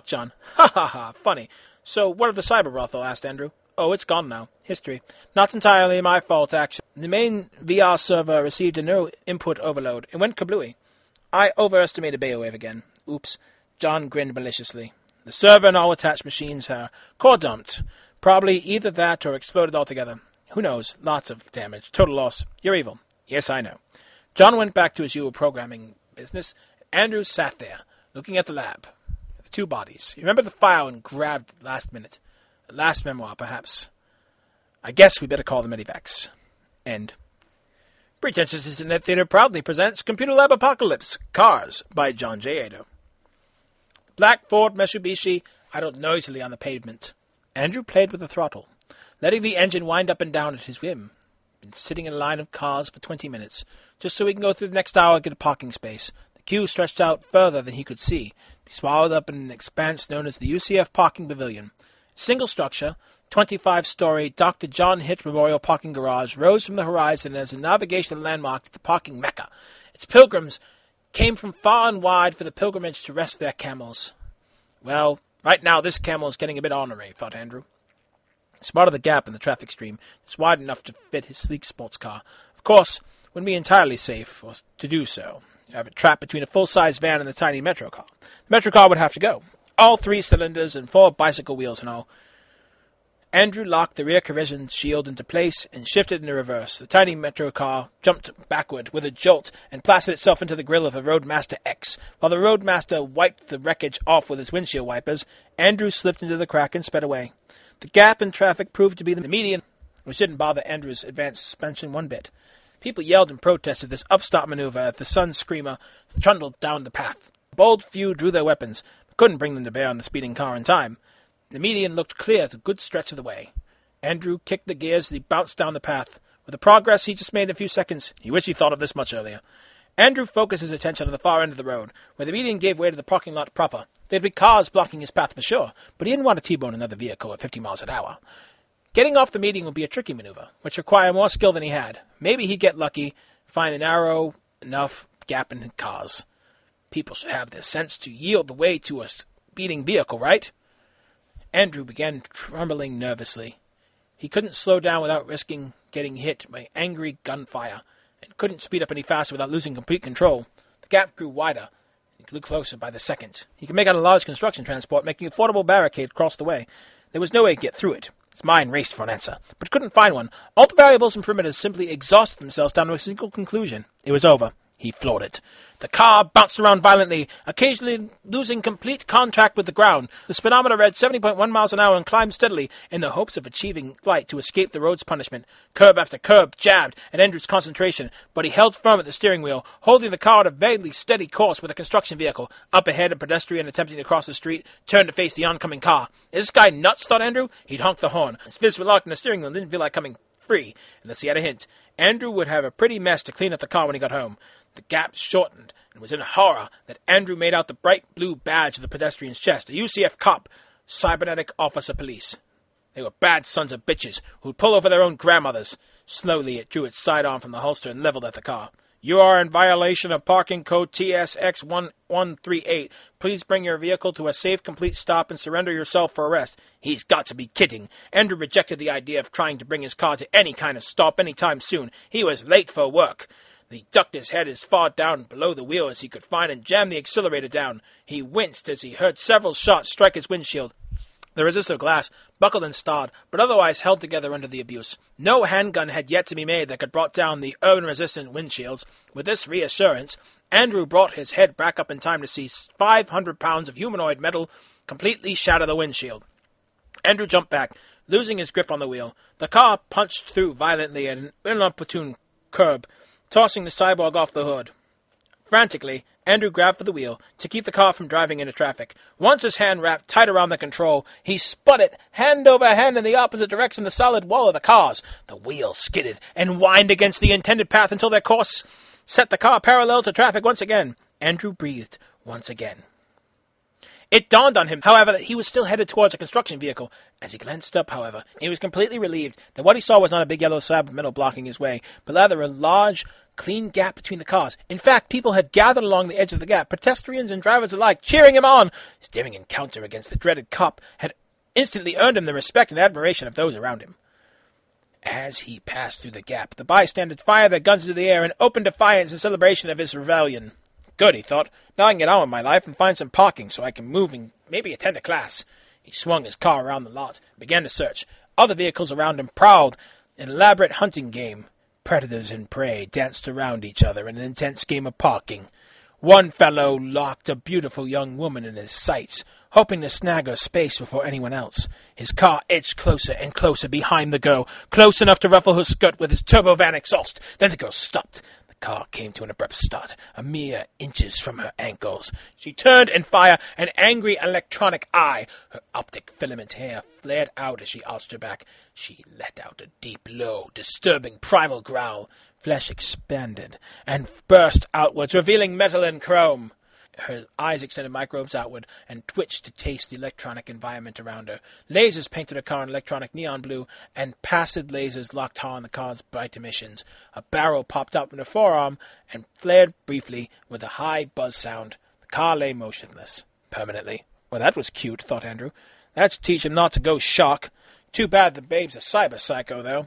John. Ha ha ha, funny. So what of the cyber brothel? Asked Andrew. Oh, it's gone now. History. Not entirely my fault, actually. The main VR server received a neural input overload. It went kablooey. I overestimated Bayowave again. Oops. John grinned maliciously. The server and all attached machines are core dumped. Probably either that or exploded altogether. Who knows? Lots of damage. Total loss. You're evil. Yes, I know. John went back to his usual programming business. Andrew sat there, looking at the lab. The two bodies. He remembered the file and grabbed the last minute. The last memoir, perhaps. I guess we better call the Medivacs. End. Pretentious Internet Theater proudly presents Computer Lab Apocalypse, Cars, by John J. Ado. Black Ford Mitsubishi idled noisily on the pavement. Andrew played with the throttle, letting the engine wind up and down at his whim. Been sitting in a line of cars for 20 minutes, just so he can go through the next hour and get a parking space. The queue stretched out further than he could see, swallowed up in an expanse known as the UCF Parking Pavilion. Single structure, 25-story Dr. John Hitt Memorial Parking Garage rose from the horizon as a navigational landmark to the parking mecca. Its pilgrims came from far and wide for the pilgrimage to rest their camels. Well, right now this camel is getting a bit ornery, thought Andrew. He spotted the gap in the traffic stream. It's wide enough to fit his sleek sports car. Of course, wouldn't be entirely safe to do so. You have it trapped between a full-size van and the tiny metro car. The metro car would have to go. All 3 cylinders and 4 bicycle wheels and all. Andrew locked the rear collision shield into place and shifted in reverse. The tiny metro car jumped backward with a jolt and plastered itself into the grill of a Roadmaster X. While the Roadmaster wiped the wreckage off with his windshield wipers, Andrew slipped into the crack and sped away. The gap in traffic proved to be the median, which didn't bother Andrew's advanced suspension one bit. People yelled and protested this upstart maneuver as the sun screamer trundled down the path. A bold few drew their weapons, but couldn't bring them to bear on the speeding car in time. The median looked clear a good stretch of the way. Andrew kicked the gears as he bounced down the path. With the progress he just made in a few seconds, he wished he thought of this much earlier. Andrew focused his attention on the far end of the road, where the median gave way to the parking lot proper. There'd be cars blocking his path for sure, but he didn't want to T-bone another vehicle at 50 miles an hour. Getting off the median would be a tricky maneuver, which required more skill than he had. Maybe he'd get lucky, find a narrow enough gap in cars. People should have the sense to yield the way to a speeding vehicle, right? Andrew began trembling nervously. He couldn't slow down without risking getting hit by angry gunfire, and couldn't speed up any faster without losing complete control. The gap grew wider. He grew closer by the second. He could make out a large construction transport making a formidable barricade across the way. There was no way to get through it. His mind raced for an answer, but couldn't find one. All the variables and perimeters simply exhausted themselves down to a single conclusion. It was over. He floored it. The car bounced around violently, occasionally losing complete contact with the ground. The speedometer read 70.1 miles an hour and climbed steadily in the hopes of achieving flight to escape the road's punishment. Curb after curb jabbed at Andrew's concentration, but he held firm at the steering wheel, holding the car at a vaguely steady course with a construction vehicle. Up ahead, a pedestrian attempting to cross the street turned to face the oncoming car. Is this guy nuts, thought Andrew? He'd honked the horn. His fists were locked in the steering wheel and didn't feel like coming free, unless he had a hint. Andrew would have a pretty mess to clean up the car when he got home. The gap shortened, and it was in horror that Andrew made out the bright blue badge of the pedestrian's chest, a UCF cop, cybernetic officer police. They were bad sons of bitches who'd pull over their own grandmothers. Slowly it drew its sidearm from the holster and leveled at the car. You are in violation of parking code TSX1138. Please bring your vehicle to a safe, complete stop and surrender yourself for arrest. He's got to be kidding. Andrew rejected the idea of trying to bring his car to any kind of stop any time soon. He was late for work. He ducked his head as far down below the wheel as he could find and jammed the accelerator down. He winced as he heard several shots strike his windshield. The resistor glass buckled and starred, but otherwise held together under the abuse. No handgun had yet to be made that could brought down the urban-resistant windshields. With this reassurance, Andrew brought his head back up in time to see 500 pounds of humanoid metal completely shatter the windshield. Andrew jumped back, losing his grip on the wheel. The car punched through violently at an inopportune curb, tossing the cyborg off the hood. Frantically, Andrew grabbed for the wheel to keep the car from driving into traffic. Once his hand wrapped tight around the control, he spun it hand over hand in the opposite direction of the solid wall of the cars. The wheel skidded and whined against the intended path until their course set the car parallel to traffic once again. Andrew breathed once again. It dawned on him, however, that he was still headed towards a construction vehicle. As he glanced up, however, he was completely relieved that what he saw was not a big yellow slab of metal blocking his way, but rather a large, clean gap between the cars. In fact, people had gathered along the edge of the gap, pedestrians and drivers alike, cheering him on. His daring encounter against the dreaded cop had instantly earned him the respect and admiration of those around him. As he passed through the gap, the bystanders fired their guns into the air and opened defiance in celebration of his rebellion. Good, he thought. Now I can get on with my life and find some parking so I can move and maybe attend a class. He swung his car around the lot and began to search. Other vehicles around him prowled, an elaborate hunting game. Predators and prey danced around each other in an intense game of parking. One fellow locked a beautiful young woman in his sights, hoping to snag her space before anyone else. His car edged closer and closer behind the girl, close enough to ruffle her skirt with his turbovan exhaust. Then the girl stopped. The car came to an abrupt start, a mere inches from her ankles. She turned and fired an angry electronic eye. Her optic filament hair flared out as she arched her back. She let out a deep, low, disturbing primal growl. Flesh expanded and burst outwards, revealing metal and chrome. Her eyes extended microbes outward and twitched to taste the electronic environment around her. Lasers painted her car in electronic neon blue, and passive lasers locked hard on the car's bright emissions. A barrel popped up in her forearm and flared briefly with a high buzz sound. The car lay motionless. Permanently. Well, that was cute, thought Andrew. That should teach him not to go shock. Too bad the babe's a cyber psycho, though.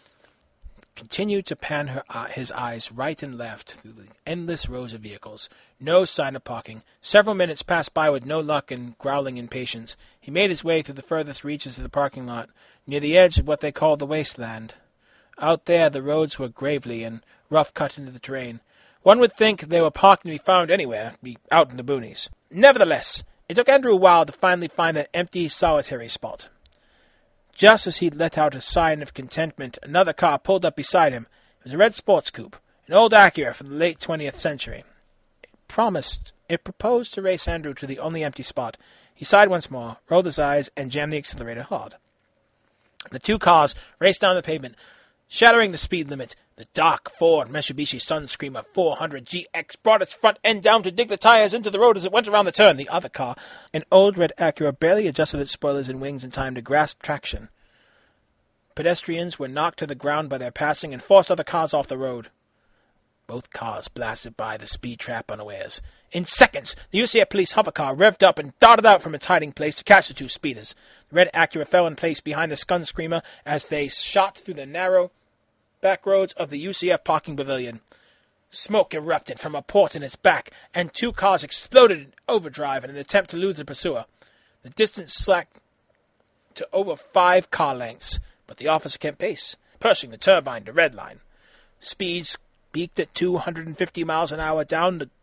Continued to pan his eyes right and left through the endless rows of vehicles. No sign of parking. Several minutes passed by with no luck and growling impatience. He made his way through the furthest reaches of the parking lot, near the edge of what they called the wasteland. Out there the roads were gravely and rough cut into the terrain. One would think they were parking to be found anywhere, out in the boonies. Nevertheless, it took Andrew a while to finally find that empty, solitary spot. Just as he'd let out a sign of contentment, another car pulled up beside him. It was a red sports coupe, an old Acura from the late 20th century. It proposed to race Andrew to the only empty spot. He sighed once more, rolled his eyes, and jammed the accelerator hard. The two cars raced down the pavement, shattering the speed limit. The dark Ford Mitsubishi Sunscreamer 400 GX brought its front end down to dig the tires into the road as it went around the turn. The other car, an old red Acura, barely adjusted its spoilers and wings in time to grasp traction. Pedestrians were knocked to the ground by their passing and forced other cars off the road. Both cars blasted by the speed trap unawares. In seconds, the UCF police hover car revved up and darted out from its hiding place to catch the two speeders. The red Acura fell in place behind the Sunscreamer as they shot through the narrow back roads of the UCF parking pavilion. Smoke erupted from a port in its back, and two cars exploded in overdrive in an attempt to elude the pursuer. The distance slacked to over 5 car lengths, but the officer kept pace, pushing the turbine to red line. Speeds peaked at 250 miles an hour down the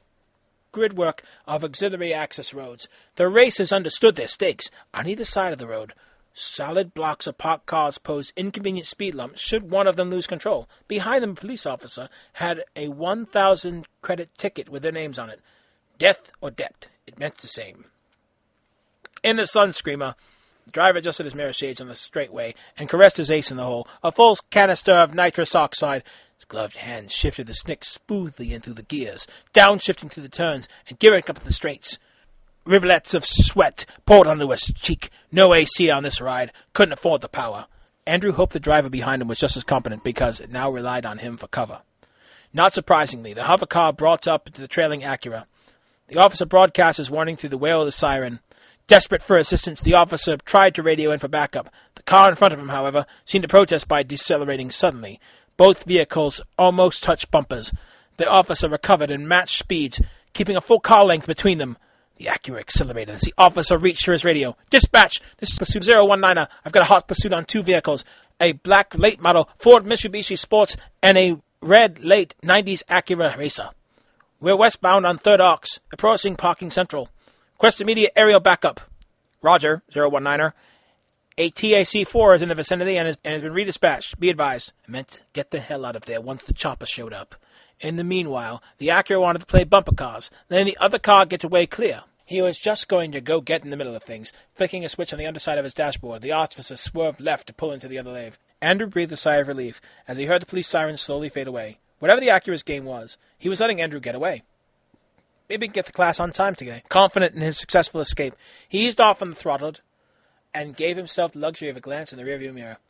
gridwork of auxiliary access roads. The racers understood their stakes. On either side of the road, solid blocks of parked cars posed inconvenient speed lumps should one of them lose control. Behind them, a police officer had a 1,000 credit ticket with their names on it. Death or debt, it meant the same. In the Sunscreamer, the driver adjusted his mirror shades on the straightway and caressed his ace in the hole, a full canister of nitrous oxide. His gloved hands shifted the snick smoothly in through the gears, downshifting through the turns and gearing up the straights. Rivulets of sweat poured onto his cheek. No AC on this ride. Couldn't afford the power. Andrew hoped the driver behind him was just as competent because it now relied on him for cover. Not surprisingly, the hover car brought up into the trailing Acura. The officer broadcast his warning through the wail of the siren. Desperate for assistance, the officer tried to radio in for backup. The car in front of him, however, seemed to protest by decelerating suddenly. Both vehicles almost touched bumpers. The officer recovered and matched speeds, keeping a full car length between them. The Acura accelerated as the officer reached for his radio. "Dispatch, this is Pursuit 019er. I've got a hot pursuit on 2 vehicles. A black late model Ford Mitsubishi Sports and a red late 90s Acura Racer. We're westbound on 3rd Arcs, approaching Parking Central. Request immediate aerial backup." "Roger, 019er. A TAC-4 is in the vicinity and has been redispatched. Be advised." I meant get the hell out of there once the chopper showed up. In the meanwhile, the Acura wanted to play bumper cars, letting the other car get away clear. He was just going to go get in the middle of things. Flicking a switch on the underside of his dashboard, the officer swerved left to pull into the other lane. Andrew breathed a sigh of relief as he heard the police sirens slowly fade away. Whatever the Acura's game was, he was letting Andrew get away. Maybe he could get the class on time today. Confident in his successful escape, he eased off on the throttle and gave himself the luxury of a glance in the rearview mirror.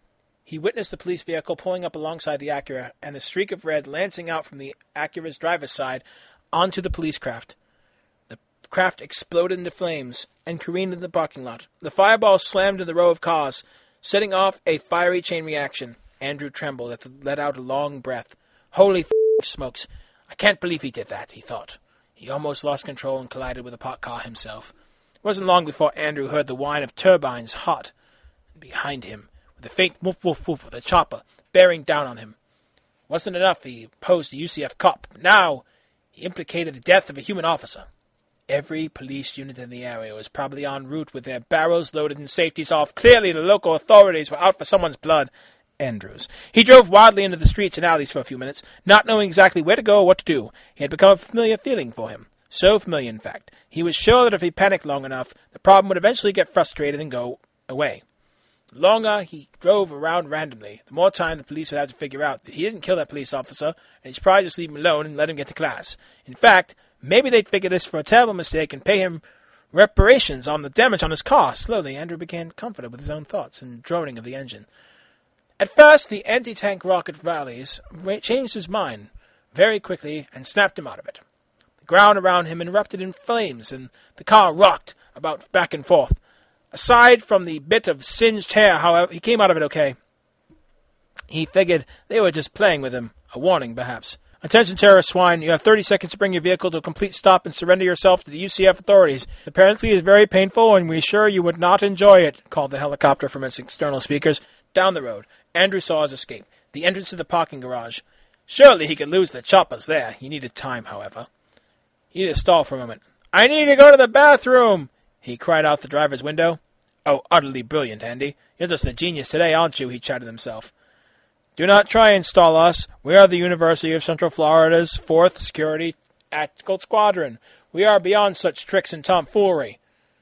He witnessed the police vehicle pulling up alongside the Acura and the streak of red lancing out from the Acura's driver's side onto the police craft. The craft exploded into flames and careened in the parking lot. The fireball slammed into the row of cars, setting off a fiery chain reaction. Andrew trembled, let out a long breath. Holy smokes. I can't believe he did that, he thought. He almost lost control and collided with a parked car himself. It wasn't long before Andrew heard the whine of turbines hot. And behind him, with a faint woof woof woof of the chopper bearing down on him. It wasn't enough he opposed a UCF cop, but now he implicated the death of a human officer. Every police unit in the area was probably en route with their barrels loaded and safeties off. Clearly the local authorities were out for someone's blood. Andrews. He drove wildly into the streets and alleys for a few minutes, not knowing exactly where to go or what to do. It had become a familiar feeling for him. So familiar, in fact. He was sure that if he panicked long enough, the problem would eventually get frustrated and go away. The longer he drove around randomly, the more time the police would have to figure out that he didn't kill that police officer, and he should probably just leave him alone and let him get to class. In fact, maybe they'd figure this for a terrible mistake and pay him reparations on the damage on his car. Slowly, Andrew became comforted with his own thoughts and droning of the engine. At first, the anti-tank rocket rallies changed his mind very quickly and snapped him out of it. The ground around him erupted in flames, and the car rocked about back and forth. Aside from the bit of singed hair, however, he came out of it okay. He figured they were just playing with him, a warning, perhaps. Attention, terrorist swine, you have 30 seconds to bring your vehicle to a complete stop and surrender yourself to the UCF authorities. Apparently it is very painful, and we're sure you would not enjoy it, called the helicopter from its external speakers. Down the road, Andrew saw his escape, the entrance to the parking garage. Surely he could lose the choppers there. He needed time, however. He needed to stall for a moment. I need to go to the bathroom, he cried out the driver's window. Oh, utterly brilliant, Andy. You're just a genius today, aren't you? He chatted himself. Do not try and stall us. We are the University of Central Florida's 4th Security Tactical Squadron. We are beyond such tricks and tomfoolery.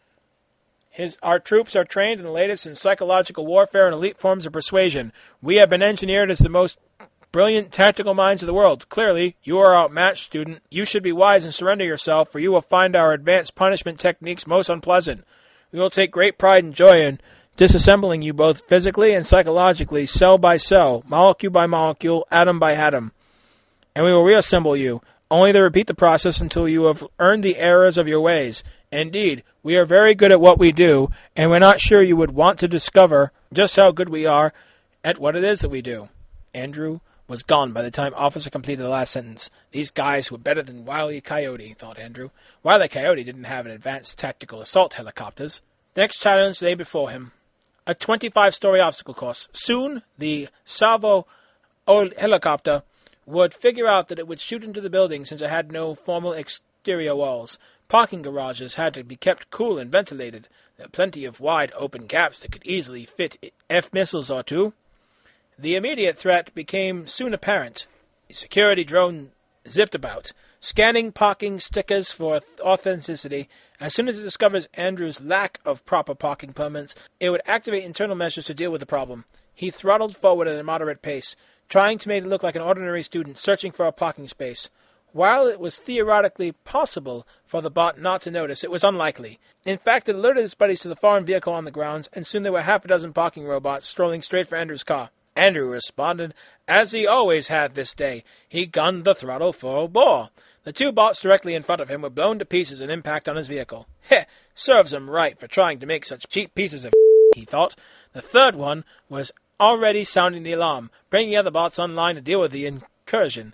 Our troops are trained in the latest in psychological warfare and elite forms of persuasion. We have been engineered as the most brilliant tactical minds of the world. Clearly, you are outmatched, student. You should be wise and surrender yourself, for you will find our advanced punishment techniques most unpleasant. We will take great pride and joy in disassembling you both physically and psychologically, cell by cell, molecule by molecule, atom by atom. And we will reassemble you, only to repeat the process until you have earned the errors of your ways. Indeed, we are very good at what we do, and we're not sure you would want to discover just how good we are at what it is that we do. Andrew was gone by the time Officer completed the last sentence. These guys were better than Wile E. Coyote, thought Andrew. Wile E. Coyote didn't have an advanced tactical assault helicopters. The next challenge lay before him. A 25-story obstacle course. Soon, the Salvo helicopter would figure out that it would shoot into the building since it had no formal exterior walls. Parking garages had to be kept cool and ventilated. There were plenty of wide open gaps that could easily fit F-missiles or two. The immediate threat became soon apparent. The security drone zipped about, scanning parking stickers for authenticity. As soon as it discovers Andrew's lack of proper parking permits, it would activate internal measures to deal with the problem. He throttled forward at a moderate pace, trying to make it look like an ordinary student searching for a parking space. While it was theoretically possible for the bot not to notice, it was unlikely. In fact, it alerted its buddies to the foreign vehicle on the grounds, and soon there were half a dozen parking robots strolling straight for Andrew's car. Andrew responded, as he always had this day. He gunned the throttle full bore. The two bots directly in front of him were blown to pieces in impact on his vehicle. Heh, serves him right for trying to make such cheap pieces of he thought. The third one was already sounding the alarm, bringing the other bots online to deal with the incursion.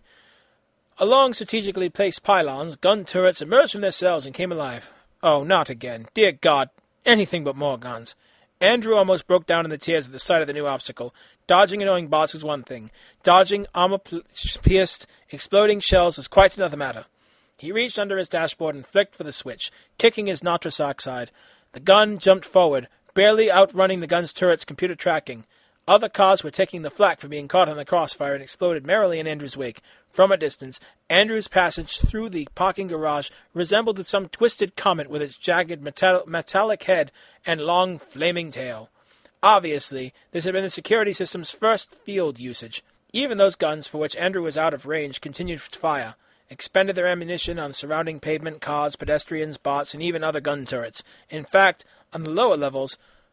Along strategically placed pylons, gun turrets emerged from their cells and came alive. Oh, not again. Dear God, anything but more guns. Andrew almost broke down in the tears at the sight of the new obstacle. Dodging annoying bots was one thing. Dodging armor-pierced, exploding shells was quite another matter. He reached under his dashboard and flicked for the switch, kicking his nitrous oxide. The gun jumped forward, barely outrunning the gun's turret's computer tracking. Other cars were taking the flak for being caught in the crossfire and exploded merrily in Andrew's wake. From a distance, Andrew's passage through the parking garage resembled some twisted comet with its jagged metallic head and long flaming tail. Obviously, this had been the security system's first field usage. Even those guns for which Andrew was out of range continued to fire, expended their ammunition on surrounding pavement, cars, pedestrians, bots, and even other gun turrets. In fact, on the lower levels,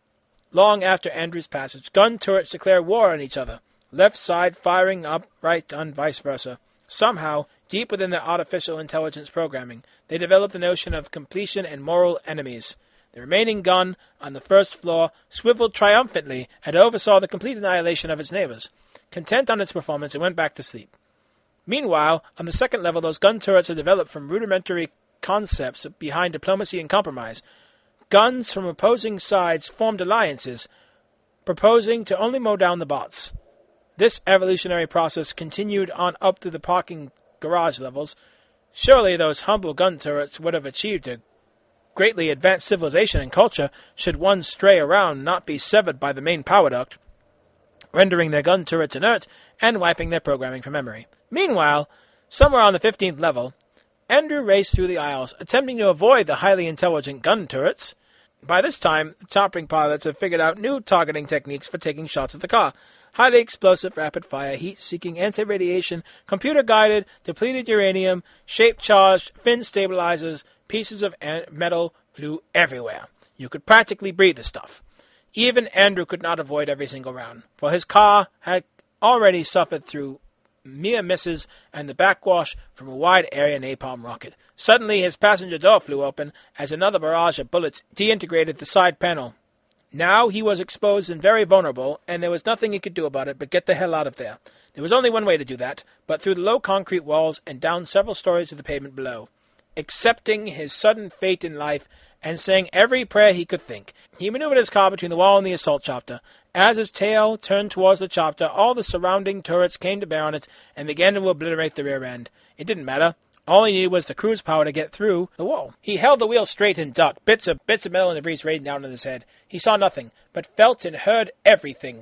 Long after Andrew's passage, gun turrets declare war on each other, left side firing up, right done, vice versa. Somehow, deep within their artificial intelligence programming, they developed the notion of completion and moral enemies. The remaining gun on the first floor swiveled triumphantly and oversaw the complete annihilation of its neighbors. Content on its performance, it went back to sleep. Meanwhile, on the second level, those gun turrets are developed from rudimentary concepts behind diplomacy and compromise. Guns from opposing sides formed alliances, proposing to only mow down the bots. This evolutionary process continued on up through the parking garage levels. Surely those humble gun turrets would have achieved a greatly advanced civilization and culture should one stray around not be severed by the main power duct, rendering their gun turrets inert and wiping their programming from memory. Meanwhile, somewhere on the 15th level, Andrew raced through the aisles, attempting to avoid the highly intelligent gun turrets. By this time, the top-ring pilots have figured out new targeting techniques for taking shots at the car. Highly explosive, rapid-fire, heat-seeking, anti-radiation, computer-guided, depleted uranium, shape-charged, fin stabilizers, pieces of metal flew everywhere. You could practically breathe the stuff. Even Andrew could not avoid every single round, for his car had already suffered through mere misses and the backwash from a wide-area napalm rocket. Suddenly, his passenger door flew open as another barrage of bullets disintegrated the side panel. Now he was exposed and very vulnerable, and there was nothing he could do about it but get the hell out of there. There was only one way to do that, but through the low concrete walls and down several stories of the pavement below. Accepting his sudden fate in life and saying every prayer he could think, he maneuvered his car between the wall and the assault chopper. As his tail turned towards the chopper, all the surrounding turrets came to bear on it and began to obliterate the rear end. It didn't matter. All he needed was the cruise power to get through the wall. He held the wheel straight and ducked, bits of metal and debris raining down on his head. He saw nothing, but felt and heard everything.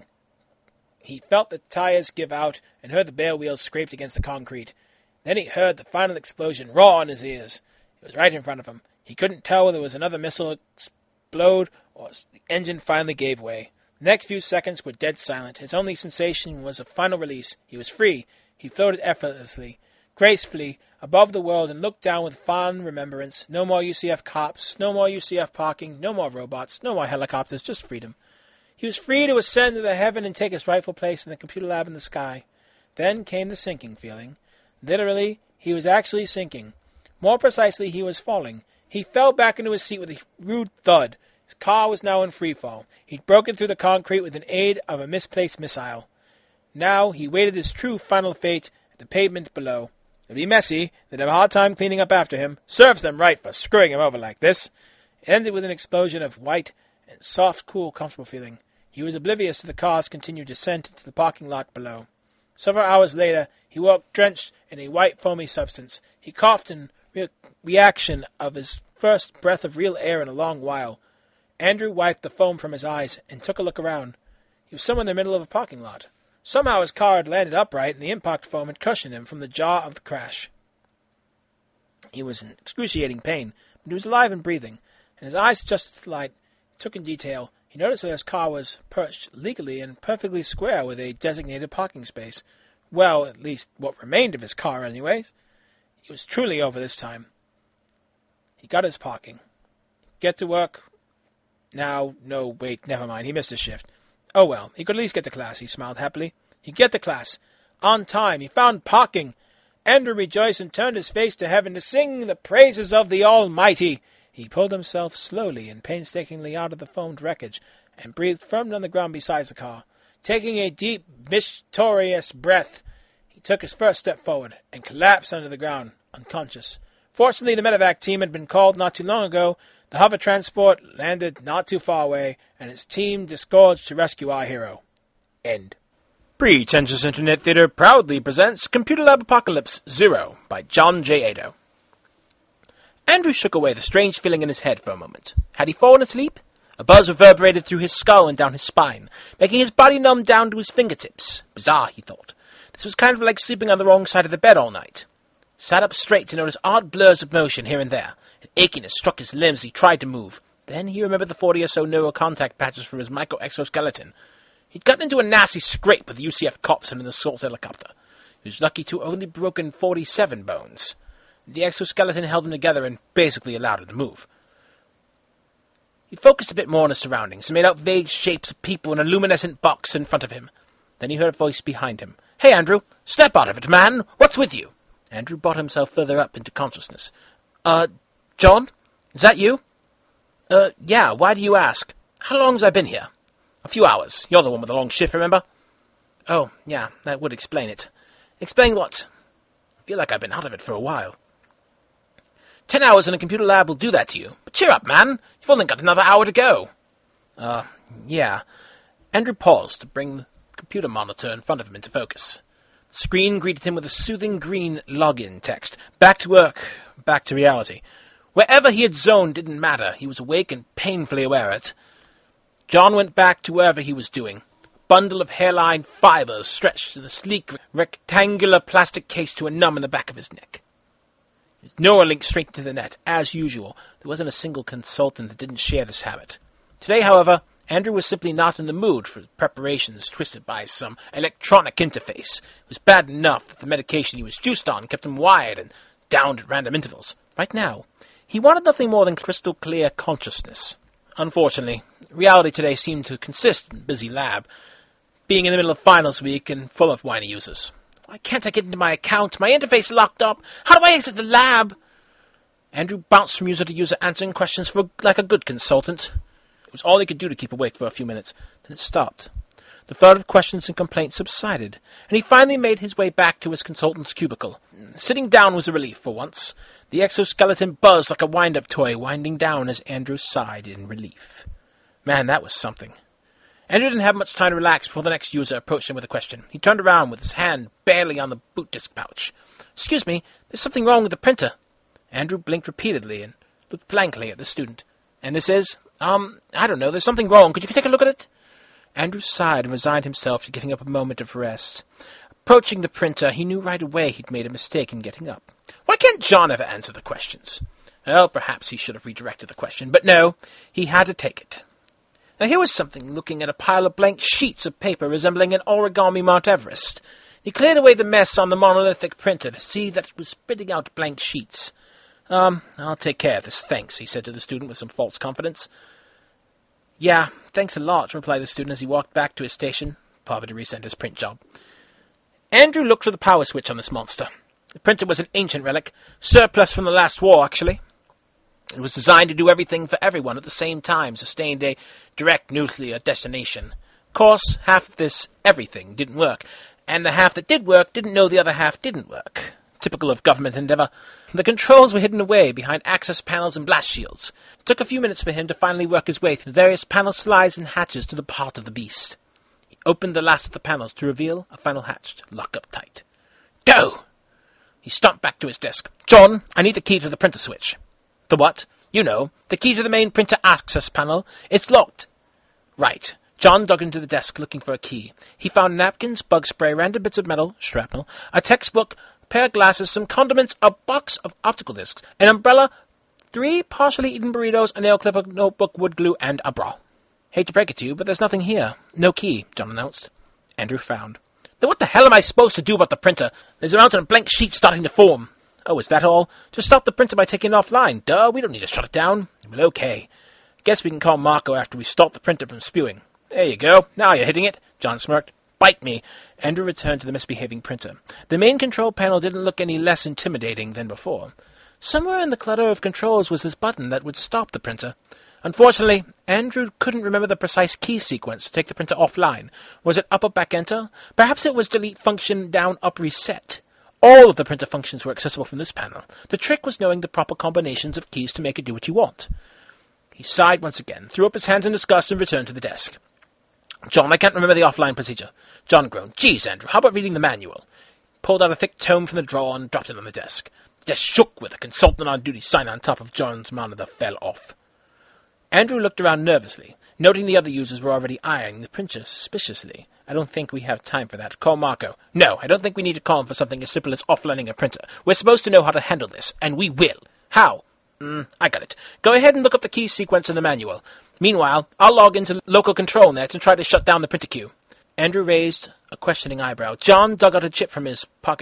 He felt the tires give out and heard the bare wheels scraped against the concrete. Then he heard the final explosion roar in his ears. It was right in front of him. He couldn't tell whether it was another missile explode or the engine finally gave way. The next few seconds were dead silent. His only sensation was a final release. He was free. He floated effortlessly, gracefully, above the world and looked down with fond remembrance. No more UCF cops, no more UCF parking, no more robots, no more helicopters, just freedom. He was free to ascend to the heaven and take his rightful place in the computer lab in the sky. Then came the sinking feeling. Literally, he was actually sinking. More precisely, he was falling. He fell back into his seat with a rude thud. His car was now in free fall. He'd broken through the concrete with the aid of a misplaced missile. Now he waited his true final fate at the pavement below. It'd be messy. They'd have a hard time cleaning up after him. Serves them right for screwing him over like this. It ended with an explosion of white and soft, cool, comfortable feeling. He was oblivious to the car's continued descent into the parking lot below. Several hours later, he woke drenched in a white, foamy substance. He coughed in reaction of his first breath of real air in a long while. Andrew wiped the foam from his eyes and took a look around. He was somewhere in the middle of a parking lot. Somehow his car had landed upright, and the impact foam had cushioned him from the jar of the crash. He was in excruciating pain, but he was alive and breathing, and his eyes adjusted to the light. He took in detail. He noticed that his car was perched legally and perfectly square with a designated parking space. Well, at least what remained of his car, anyways. He was truly over this time. He got his parking. Get to work. Now, no, wait, never mind. He missed his shift. Oh well, he could at least get to class, he smiled happily. He'd get to class. On time. He found parking. Andrew rejoiced and turned his face to heaven to sing the praises of the Almighty. He pulled himself slowly and painstakingly out of the foamed wreckage and breathed firmly on the ground beside the car. Taking a deep, victorious breath, he took his first step forward and collapsed under the ground, unconscious. Fortunately, the medevac team had been called not too long ago. The hover transport landed not too far away, and its team disgorged to rescue our hero. End. Pretentious Internet Theater proudly presents Computer Lab Apocalypse 0 by John J. Ado. Andrew shook away the strange feeling in his head for a moment. Had he fallen asleep? A buzz reverberated through his skull and down his spine, making his body numb down to his fingertips. Bizarre, he thought. This was kind of like sleeping on the wrong side of the bed all night. Sat up straight to notice odd blurs of motion here and there. An achiness struck his limbs as he tried to move. Then he remembered the 40 or so neural contact patches from his micro-exoskeleton. He'd gotten into a nasty scrape with the UCF cops and an assault helicopter. He was lucky to have only broken 47 bones. The exoskeleton held him together and basically allowed him to move. He focused a bit more on his surroundings and made out vague shapes of people in a luminescent box in front of him. Then he heard a voice behind him. "Hey, Andrew! Snap out of it, man! What's with you?" Andrew brought himself further up into consciousness. John? Is that you?" Yeah, why do you ask? How long has I been here?" "A few hours. You're the one with the long shift, remember?" "Oh, yeah, that would explain it." "Explain what?" "I feel like I've been out of it for a while." 10 hours in a computer lab will do that to you. But cheer up, man. You've only got another hour to go." Yeah. Andrew paused to bring the computer monitor in front of him into focus. The screen greeted him with a soothing green login text. Back to work, back to reality. Wherever he had zoned didn't matter. He was awake and painfully aware of it. John went back to wherever he was doing. A bundle of hairline fibers stretched in a sleek rectangular plastic case to a numb in the back of his neck. His Neuralink straight to the net, as usual. There wasn't a single consultant that didn't share this habit. Today, however, Andrew was simply not in the mood for preparations twisted by some electronic interface. It was bad enough that the medication he was juiced on kept him wired and downed at random intervals. Right now, he wanted nothing more than crystal clear consciousness. Unfortunately, reality today seemed to consist in a busy lab, being in the middle of finals week and full of whiny users. "Why can't I get into my account? My interface locked up. How do I exit the lab?" Andrew bounced from user to user, answering questions like a good consultant. It was all he could do to keep awake for a few minutes. Then it stopped. The flood of questions and complaints subsided, and he finally made his way back to his consultant's cubicle. Sitting down was a relief for once. The exoskeleton buzzed like a wind-up toy, winding down as Andrew sighed in relief. Man, that was something. Andrew didn't have much time to relax before the next user approached him with a question. He turned around with his hand barely on the boot disk pouch. "Excuse me, there's something wrong with the printer." Andrew blinked repeatedly and looked blankly at the student. "And this is?" I don't know, there's something wrong. Could you take a look at it?" Andrew sighed and resigned himself to giving up a moment of rest. Approaching the printer, he knew right away he'd made a mistake in getting up. Why can't John ever answer the questions? Well, perhaps he should have redirected the question, but no, he had to take it. Now here was something looking at a pile of blank sheets of paper resembling an origami Mount Everest. He cleared away the mess on the monolithic printer to see that it was spitting out blank sheets. I'll take care of this, thanks, he said to the student with some false confidence. "Yeah, thanks a lot," replied the student as he walked back to his station, probably to resend his print job. Andrew looked for the power switch on this monster. The printer was an ancient relic, surplus from the last war, actually. It was designed to do everything for everyone at the same time, sustained a direct nuclear detonation. Of course, half of this everything didn't work, and the half that did work didn't know the other half didn't work. Typical of government endeavor. The controls were hidden away behind access panels and blast shields. It took a few minutes for him to finally work his way through various panel slides and hatches to the heart of the beast. He opened the last of the panels to reveal a final hatch to lock up tight. "Go!" He stomped back to his desk. "John, I need the key to the printer switch." "The what?" "You know, the key to the main printer access panel. It's locked." "Right." John dug into the desk looking for a key. He found napkins, bug spray, random bits of metal, shrapnel, a textbook, a pair of glasses, some condiments, a box of optical discs, an umbrella, 3 partially eaten burritos, a nail clipper, notebook, wood glue, and a bra. "Hate to break it to you, but there's nothing here. No key," John announced. Andrew frowned. "Then what the hell am I supposed to do about the printer? There's a mountain of blank sheets starting to form." "Oh, is that all? Just stop the printer by taking it offline. Duh, we don't need to shut it down." "Well, okay. Guess we can call Marco after we stop the printer from spewing." "There you go. Now you're hitting it," John smirked. "Bite me." Andrew returned to the misbehaving printer. The main control panel didn't look any less intimidating than before. Somewhere in the clutter of controls was this button that would stop the printer. Unfortunately, Andrew couldn't remember the precise key sequence to take the printer offline. Was it up or back enter? Perhaps it was delete function down up reset. All of the printer functions were accessible from this panel. The trick was knowing the proper combinations of keys to make it do what you want. He sighed once again, threw up his hands in disgust, and returned to the desk. "John, I can't remember the offline procedure." John groaned. "Geez, Andrew, how about reading the manual?" Pulled out a thick tome from the drawer and dropped it on the desk. The desk shook with a consultant on duty sign on top of John's monitor fell off. Andrew looked around nervously, noting the other users were already eyeing the printer suspiciously. "I don't think we have time for that. Call Marco." "No, I don't think we need to call him for something as simple as offlining a printer. We're supposed to know how to handle this, and we will. How?" I got it. Go ahead and look up the key sequence in the manual. Meanwhile, I'll log into local control net and try to shut down the printer queue." Andrew raised a questioning eyebrow. John dug out a chip from his pocket.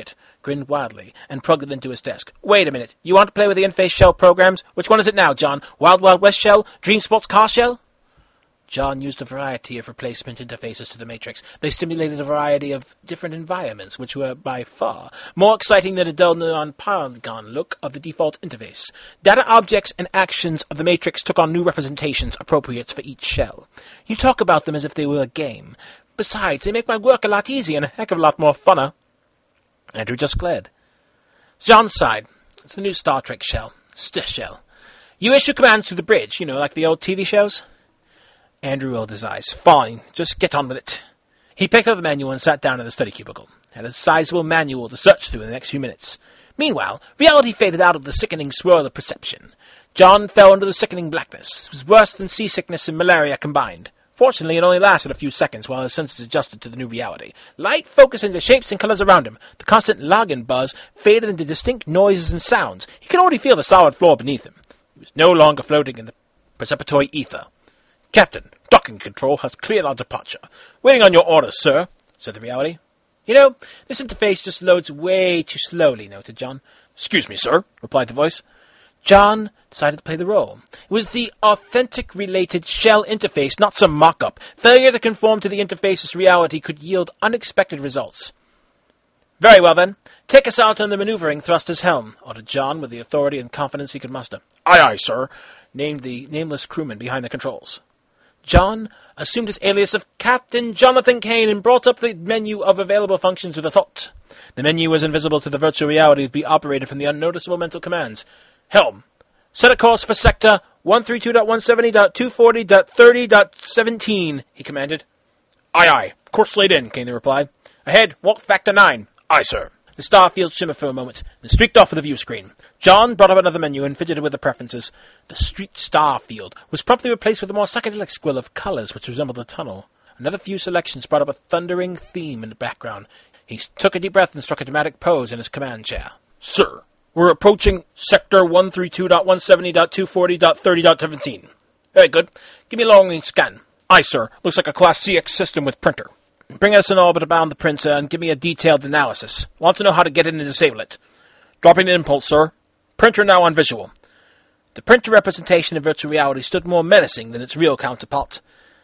grinned wildly, and plugged it into his desk. Wait a minute. You want to play with the interface shell programs? Which one is it now, John? Wild Wild West shell? Dream Sports car shell? John used a variety of replacement interfaces to the Matrix. They stimulated a variety of different environments, which were by far more exciting than the dull neon polygon look of the default interface. Data objects and actions of the Matrix took on new representations appropriate for each shell. You talk about them as if they were a game. Besides, they make my work a lot easier and a heck of a lot more funner. Andrew just glared. John sighed. It's the new Star Trek shell. Shell. You issue commands to the bridge, like the old TV shows? Andrew rolled his eyes. Fine, just get on with it. He picked up the manual and sat down in the study cubicle. Had a sizable manual to search through in the next few minutes. Meanwhile, reality faded out of the sickening swirl of perception. John fell into the sickening blackness. It was worse than seasickness and malaria combined. Fortunately, it only lasted a few seconds while his senses adjusted to the new reality. Light focused into shapes and colors around him. The constant login buzz faded into distinct noises and sounds. He could already feel the solid floor beneath him. He was no longer floating in the perceptory ether. Captain, docking control has cleared our departure. Waiting on your orders, sir, said the reality. This interface just loads way too slowly, noted John. Excuse me, sir, replied the voice. John decided to play the role. It was the authentic-related shell interface, not some mock-up. Failure to conform to the interface's reality could yield unexpected results. Very well, then. Take us out on the maneuvering thruster's helm, ordered John with the authority and confidence he could muster. Aye, aye, sir, named the nameless crewman behind the controls. John assumed his alias of Captain Jonathan Kane and brought up the menu of available functions with a thought. The menu was invisible to the virtual reality to be operated from the unnoticeable mental commands. Helm. Set a course for sector 132.170.240.30.17, he commanded. Aye, aye. Course laid in, came the reply. Ahead, walk factor 9. Aye, sir. The starfield shimmered for a moment, then streaked off with the view screen. John brought up another menu and fidgeted with the preferences. The street starfield was promptly replaced with a more psychedelic squill of colors which resembled a tunnel. Another few selections brought up a thundering theme in the background. He took a deep breath and struck a dramatic pose in his command chair. Sir, we're approaching sector 132.170.240.30.17. Very good. Give me a long-range scan. Aye, sir. Looks like a Class CX system with printer. Bring us in orbit around the printer and give me a detailed analysis. Want to know how to get in and disable it. Dropping an impulse, sir. Printer now on visual. The printer representation of virtual reality stood more menacing than its real counterpart.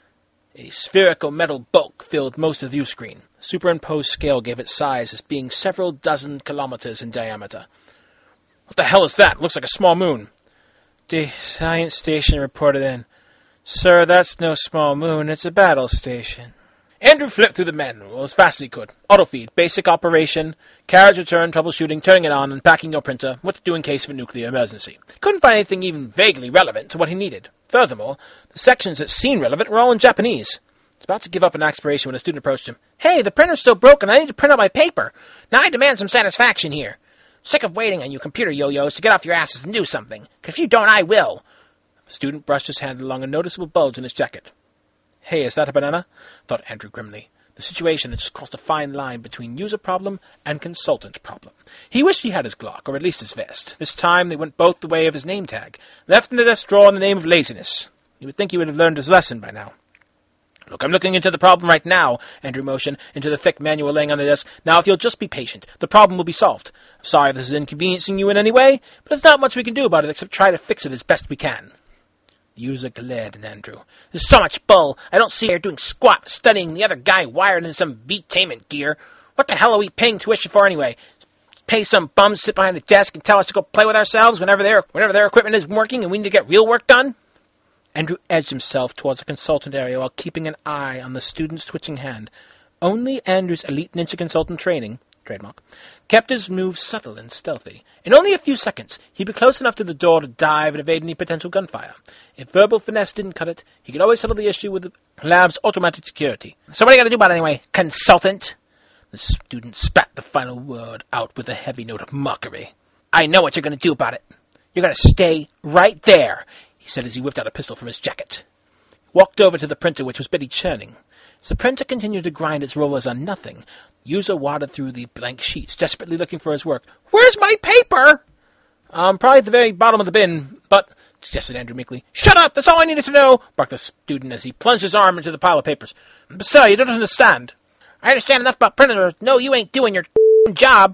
A spherical metal bulk filled most of the view screen. The superimposed scale gave its size as being several dozen kilometers in diameter. What the hell is that? Looks like a small moon. The science station reported in. Sir, that's no small moon. It's a battle station. Andrew flipped through the manual as fast as he could. Autofeed, basic operation, carriage return, troubleshooting, turning it on, unpacking your printer, what to do in case of a nuclear emergency. Couldn't find anything even vaguely relevant to what he needed. Furthermore, the sections that seemed relevant were all in Japanese. He was about to give up an exploration when a student approached him. Hey, the printer's still broken. I need to print out my paper. Now I demand some satisfaction here. Sick of waiting on you computer yo-yos to get off your asses and do something. 'Cause if you don't, I will. The student brushed his hand along a noticeable bulge in his jacket. Hey, is that a banana? Thought Andrew grimly. The situation had just crossed a fine line between user problem and consultant problem. He wished he had his Glock, or at least his vest. This time they went both the way of his name tag, left in the desk drawer in the name of laziness. You would think he would have learned his lesson by now. Look, I'm looking into the problem right now, Andrew motioned into the thick manual laying on the desk. Now, if you'll just be patient, the problem will be solved. I'm sorry if this is inconveniencing you in any way, but there's not much we can do about it except try to fix it as best we can. The user glared at Andrew. There's so much bull. I don't see her doing squat studying the other guy wired in some V-tainment gear. What the hell are we paying tuition for anyway? Pay some bums sit behind the desk and tell us to go play with ourselves whenever their equipment isn't working and we need to get real work done? Andrew edged himself towards the consultant area while keeping an eye on the student's twitching hand. Only Andrew's elite ninja consultant training, trademark, kept his moves subtle and stealthy. In only a few seconds, he'd be close enough to the door to dive and evade any potential gunfire. If verbal finesse didn't cut it, he could always settle the issue with the lab's automatic security. So what are you going to do about it anyway, consultant? The student spat the final word out with a heavy note of mockery. I know what you're going to do about it. You're going to stay right there, he said as he whipped out a pistol from his jacket. He walked over to the printer, which was busy churning. As the printer continued to grind its rollers on nothing, the user wadded through the blank sheets, desperately looking for his work. Where's my paper? Probably at the very bottom of the bin, but, suggested Andrew meekly. Shut up! That's all I needed to know! Barked the student as he plunged his arm into the pile of papers. But, sir, you don't understand. I understand enough about printers. No, you ain't doing your job.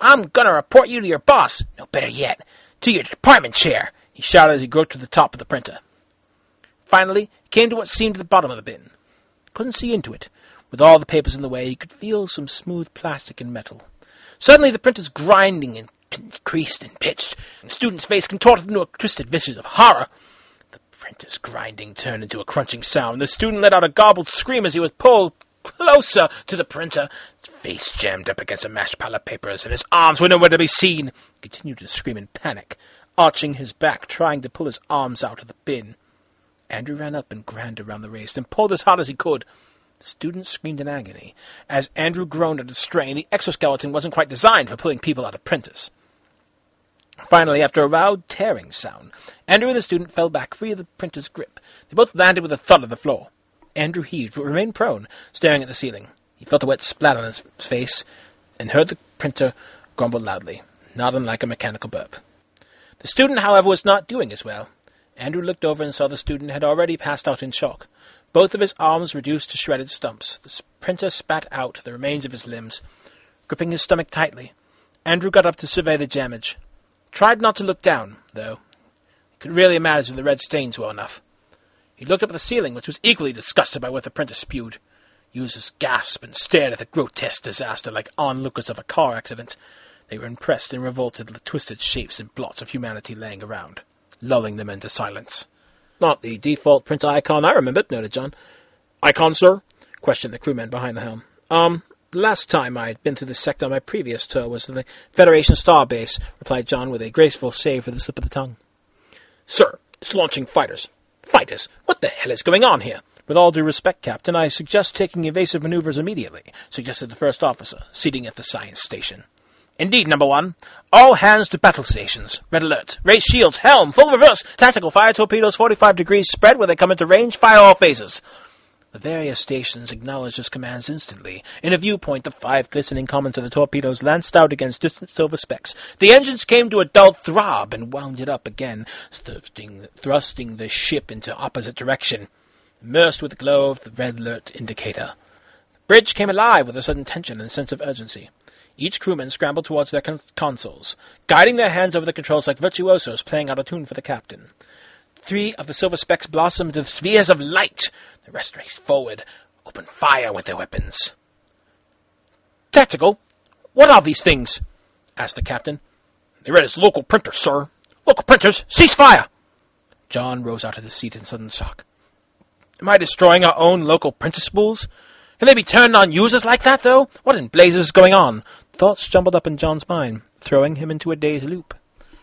I'm gonna report you to your boss. No, better yet, to your department chair, he shouted as he groped to the top of the printer. Finally, he came to what seemed the bottom of the bin. Couldn't see into it. With all the papers in the way, he could feel some smooth plastic and metal. Suddenly, the printer's grinding and increased and pitched, and the student's face contorted into a twisted visage of horror. The printer's grinding turned into a crunching sound. The student let out a garbled scream as he was pulled closer to the printer. His face jammed up against a mashed pile of papers, and his arms were nowhere to be seen. He continued to scream in panic, arching his back, trying to pull his arms out of the bin. Andrew ran up and grabbed around the race, and pulled as hard as he could. The student screamed in agony. As Andrew groaned under strain, the exoskeleton wasn't quite designed for pulling people out of printers. Finally, after a loud tearing sound, Andrew and the student fell back free of the printer's grip. They both landed with a thud on the floor. Andrew heaved, but remained prone, staring at the ceiling. He felt a wet splat on his face, and heard the printer grumble loudly, not unlike a mechanical burp. The student, however, was not doing as well. Andrew looked over and saw the student had already passed out in shock. Both of his arms reduced to shredded stumps. The printer spat out the remains of his limbs. Gripping his stomach tightly, Andrew got up to survey the damage. Tried not to look down, though. He could really imagine the red stains well enough. He looked up at the ceiling, which was equally disgusted by what the printer spewed. Users gasped and stared at the grotesque disaster like onlookers of a car accident. They were impressed and revolted at the twisted shapes and blots of humanity laying around, lulling them into silence. Not the default printer icon I remembered, noted John. Icon, sir? Questioned the crewman behind the helm. The last time I'd been through this sector on my previous tour was to the Federation Starbase, replied John with a graceful save for the slip of the tongue. Sir, it's launching fighters. Fighters? What the hell is going on here? With all due respect, Captain, I suggest taking evasive maneuvers immediately, suggested the first officer, seating at the science station. Indeed, number one. All hands to battle stations. Red alert. Raise shields. Helm. Full reverse. Tactical fire torpedoes 45 degrees spread where they come into range. Fire all phases. The various stations acknowledged his commands instantly. In a viewpoint, the 5 glistening comments of the torpedoes lanced out against distant silver specks. The engines came to a dull throb and wound it up again, thrusting the ship into opposite direction, immersed with the glow of the red alert indicator. The bridge came alive with a sudden tension and sense of urgency. Each crewman scrambled towards their consoles, guiding their hands over the controls like virtuosos playing out a tune for the captain. 3 of the silver specks blossomed into spheres of light. The rest raced forward, opened fire with their weapons. Tactical? What are these things? Asked the captain. They read as local printers, sir. Local printers? Cease fire! John rose out of his seat in sudden shock. Am I destroying our own local printer spools? Can they be turned on users like that, though? What in blazes is going on? Thoughts jumbled up in John's mind, throwing him into a dazed loop.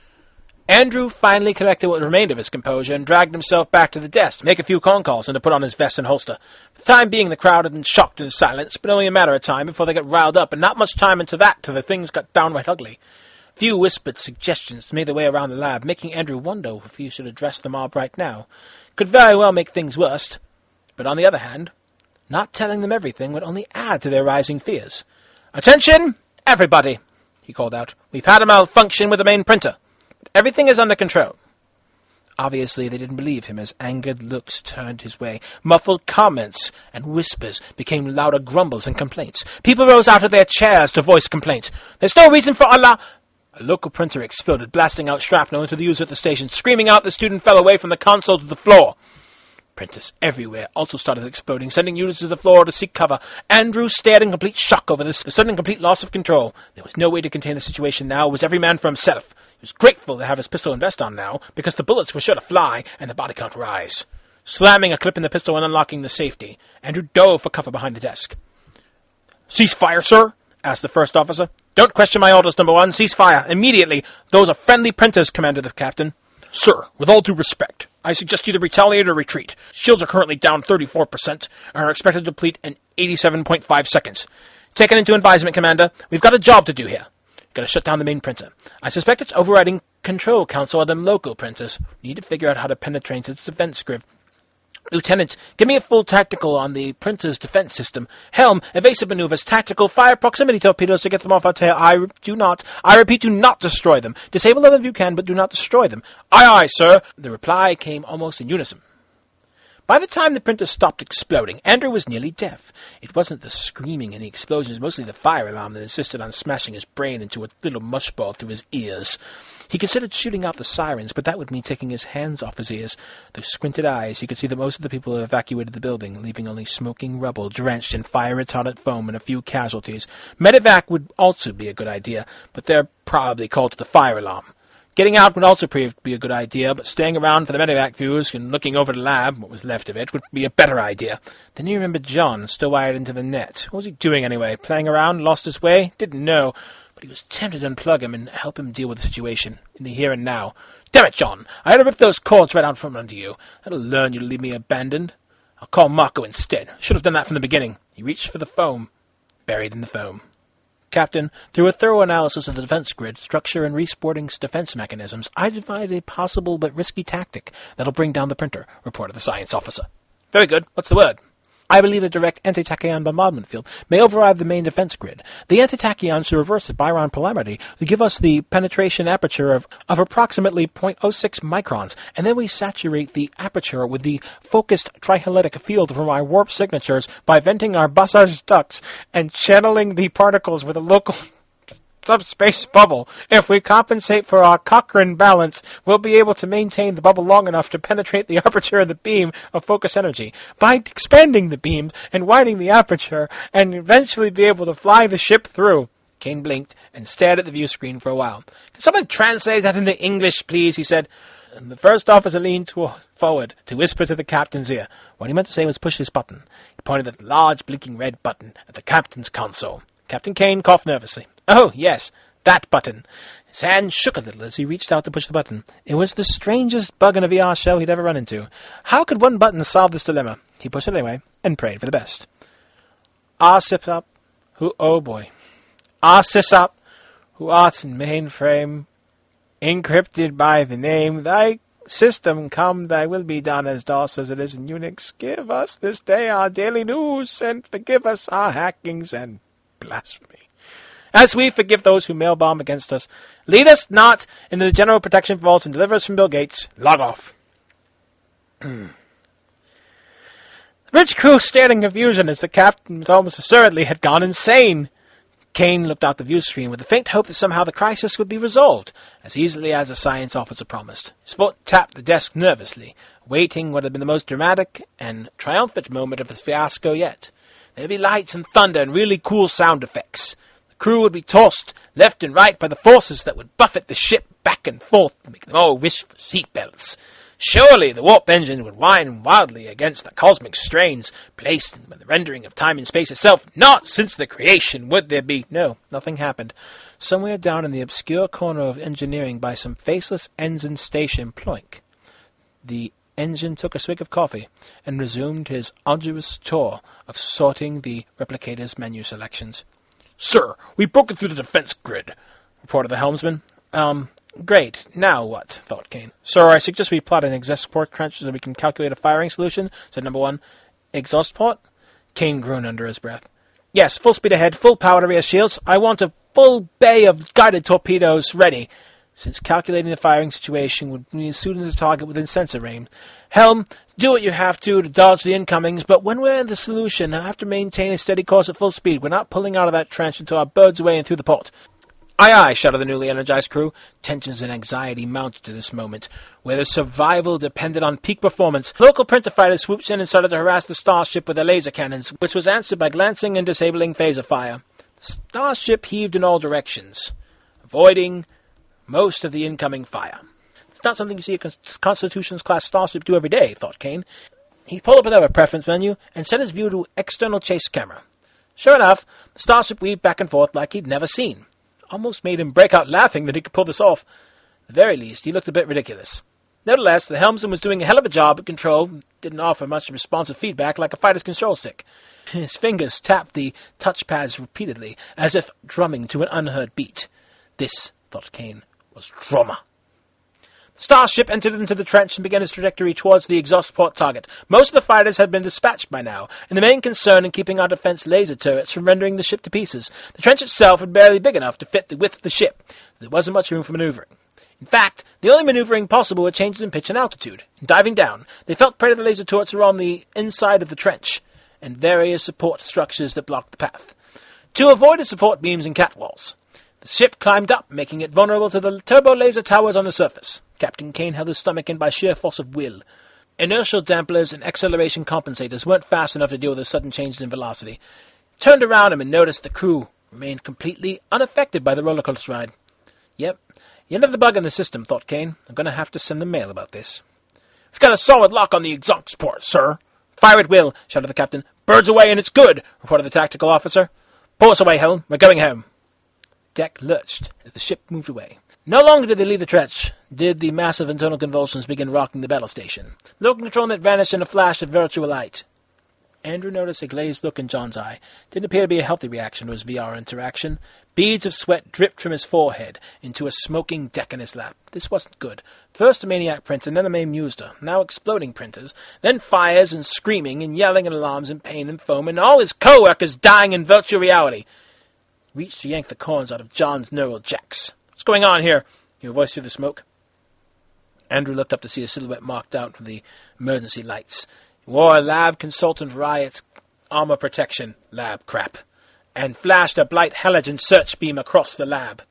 Andrew finally collected what remained of his composure and dragged himself back to the desk to make a few phone calls and to put on his vest and holster. For the time being, the crowd had been shocked into silence, but only a matter of time before they got riled up, and not much time into that till the things got downright ugly. A few whispered suggestions made their way around the lab, making Andrew wonder if he should address the mob right now. Could very well make things worse. But on the other hand, not telling them everything would only add to their rising fears. Attention, everybody, he called out. We've had a malfunction with the main printer. Everything is under control. Obviously, they didn't believe him as angered looks turned his way. Muffled comments and whispers became louder grumbles and complaints. People rose out of their chairs to voice complaints. There's no reason for Allah. A local printer exploded, blasting out shrapnel into the user at the station. Screaming out, the student fell away from the console to the floor. Printers everywhere also started exploding, sending users to the floor to seek cover. Andrew stared in complete shock over this, the sudden complete loss of control. There was no way to contain the situation now. It was every man for himself. He was grateful to have his pistol and vest on now, because the bullets were sure to fly and the body count rise. Slamming a clip in the pistol and unlocking the safety, Andrew dove for cover behind the desk. Cease fire, sir? Asked the first officer. Don't question my orders, number one. Cease fire. Immediately. Those are friendly printers, commanded the captain. Sir, with all due respect, I suggest either retaliate or retreat. Shields are currently down 34% and are expected to deplete in 87.5 seconds. Taken into advisement, Commander. We've got a job to do here. Got to shut down the main printer. I suspect it's overriding control council of them local printers. We need to figure out how to penetrate its defense script. Lieutenant, give me a full tactical on the printer's defense system. Helm, evasive maneuvers, tactical, fire proximity torpedoes to get them off our tail. I repeat, do not destroy them. Disable them if you can, but do not destroy them. Aye, aye, sir. The reply came almost in unison. By the time the printer stopped exploding, Andrew was nearly deaf. It wasn't the screaming and the explosions, mostly the fire alarm that insisted on smashing his brain into a little mushball through his ears. He considered shooting out the sirens, but that would mean taking his hands off his ears. Through squinted eyes, he could see that most of the people had evacuated the building, leaving only smoking rubble drenched in fire-retardant foam and a few casualties. Medevac would also be a good idea, but they're probably called to the fire alarm. Getting out would also prove to be a good idea, but staying around for the medevac views and looking over the lab, what was left of it, would be a better idea. Then he remembered John, still wired into the net. What was he doing anyway? Playing around? Lost his way? Didn't know. But he was tempted to unplug him and help him deal with the situation, in the here and now. Damn it, John! I had to rip those cords right out from under you. That'll learn you to leave me abandoned. I'll call Marco instead. Should have done that from the beginning. He reached for the foam. Buried in the foam. Captain, through a thorough analysis of the defense grid, structure, and resporting's defense mechanisms, I devised a possible but risky tactic that'll bring down the printer, reported the science officer. Very good. What's the word? I believe a direct anti-tachyon bombardment field may override the main defense grid. The anti-tachyon should reverse the Byron polarity to give us the penetration aperture of approximately 0.06 microns, and then we saturate the aperture with the focused trihalitic field from our warp signatures by venting our Bassage ducts and channeling the particles with a local subspace bubble. If we compensate for our Cochrane balance, we'll be able to maintain the bubble long enough to penetrate the aperture of the beam of focus energy. By expanding the beams and widening the aperture, and eventually be able to fly the ship through. Kane blinked and stared at the view screen for a while. Can someone translate that into English, please? He said. And the first officer leaned forward to whisper to the captain's ear. What he meant to say was push this button. He pointed at the large blinking red button at the captain's console. Captain Kane coughed nervously. Oh, yes, that button. His hand shook a little as he reached out to push the button. It was the strangest bug in a VR show he'd ever run into. How could one button solve this dilemma? He pushed it anyway and prayed for the best. Arsipsop, oh boy. Arsisop, who art in mainframe, encrypted by the name, thy system come, thy will be done as DOS as it is in Unix. Give us this day our daily news, and forgive us our hackings and blasphemy. As we forgive those who mail bomb against us, lead us not into the general protection vaults and deliver us from Bill Gates. Log off. The bridge crew stared in confusion as the captain almost assuredly had gone insane. Kane looked out the view screen with a faint hope that somehow the crisis would be resolved, as easily as the science officer promised. His foot tapped the desk nervously, waiting what had been the most dramatic and triumphant moment of his fiasco yet. There would be lights and thunder and really cool sound effects. Crew would be tossed left and right by the forces that would buffet the ship back and forth to make them all wish for seatbelts. Surely the warp engine would whine wildly against the cosmic strains placed in the rendering of time and space itself. Not since the creation would there be. No, nothing happened. Somewhere down in the obscure corner of engineering by some faceless ensign station, ploink. The engine took a swig of coffee and resumed his arduous tour of sorting the replicator's menu selections. Sir, we've broken through the defense grid, reported the helmsman. Great. Now what? Thought Kane. Sir, I suggest we plot an exhaust port trench so that we can calculate a firing solution, said number 1. Exhaust port? Kane groaned under his breath. Yes, full speed ahead, full power to rear shields. I want a full bay of guided torpedoes ready, since calculating the firing situation would mean shooting the target within sensor range. Helm, do what you have to dodge the incomings, but when we're in the solution, I have to maintain a steady course at full speed. We're not pulling out of that trench until our bird's way and through the port. Aye, aye, shouted the newly energized crew. Tensions and anxiety mounted to this moment, where their survival depended on peak performance. Local printer fighters swooped in and started to harass the starship with their laser cannons, which was answered by glancing and disabling phaser fire. The starship heaved in all directions, avoiding most of the incoming fire. It's not something you see a Constitution's-class starship do every day, thought Kane. He pulled up another preference menu and set his view to external chase camera. Sure enough, the starship weaved back and forth like he'd never seen. Almost made him break out laughing that he could pull this off. At the very least, he looked a bit ridiculous. Nevertheless, the helmsman was doing a hell of a job at control, didn't offer much responsive feedback like a fighter's control stick. His fingers tapped the touchpads repeatedly, as if drumming to an unheard beat. This, thought Kane, was drama. The starship entered into the trench and began its trajectory towards the exhaust port target. Most of the fighters had been dispatched by now, and the main concern in keeping our defense laser turrets from rendering the ship to pieces. The trench itself was barely big enough to fit the width of the ship. There wasn't much room for maneuvering. In fact, the only maneuvering possible were changes in pitch and altitude. In diving down, they felt Predator laser turrets were on the inside of the trench, and various support structures that blocked the path. To avoid the support beams and catwalls, the ship climbed up, making it vulnerable to the turbo laser towers on the surface. Captain Kane held his stomach in by sheer force of will. Inertial dampeners and acceleration compensators weren't fast enough to deal with the sudden change in velocity. He turned around him and noticed the crew remained completely unaffected by the roller coaster ride. Yep, the end of the bug in the system, thought Kane. I'm going to have to send the mail about this. We've got a solid lock on the exhaust port, sir. Fire at will, shouted the captain. Birds away and it's good, reported the tactical officer. Pull us away, Helm. We're going home. The deck lurched as the ship moved away. No longer did they leave the trench, did the massive internal convulsions begin rocking the battle station. The local control net vanished in a flash of virtual light. Andrew noticed a glazed look in John's eye. Didn't appear to be a healthy reaction to his VR interaction. Beads of sweat dripped from his forehead into a smoking deck in his lap. This wasn't good. First a maniac printer, then a main user, now exploding printers, then fires and screaming and yelling and alarms and pain and foam, and all his co-workers dying in virtual reality. He reached to yank the corns out of John's neural jacks. What's going on here? He voiced through the smoke. Andrew looked up to see a silhouette marked out from the emergency lights. He wore a lab consultant Riot's armor protection lab crap, and flashed a blight halogen search beam across the lab.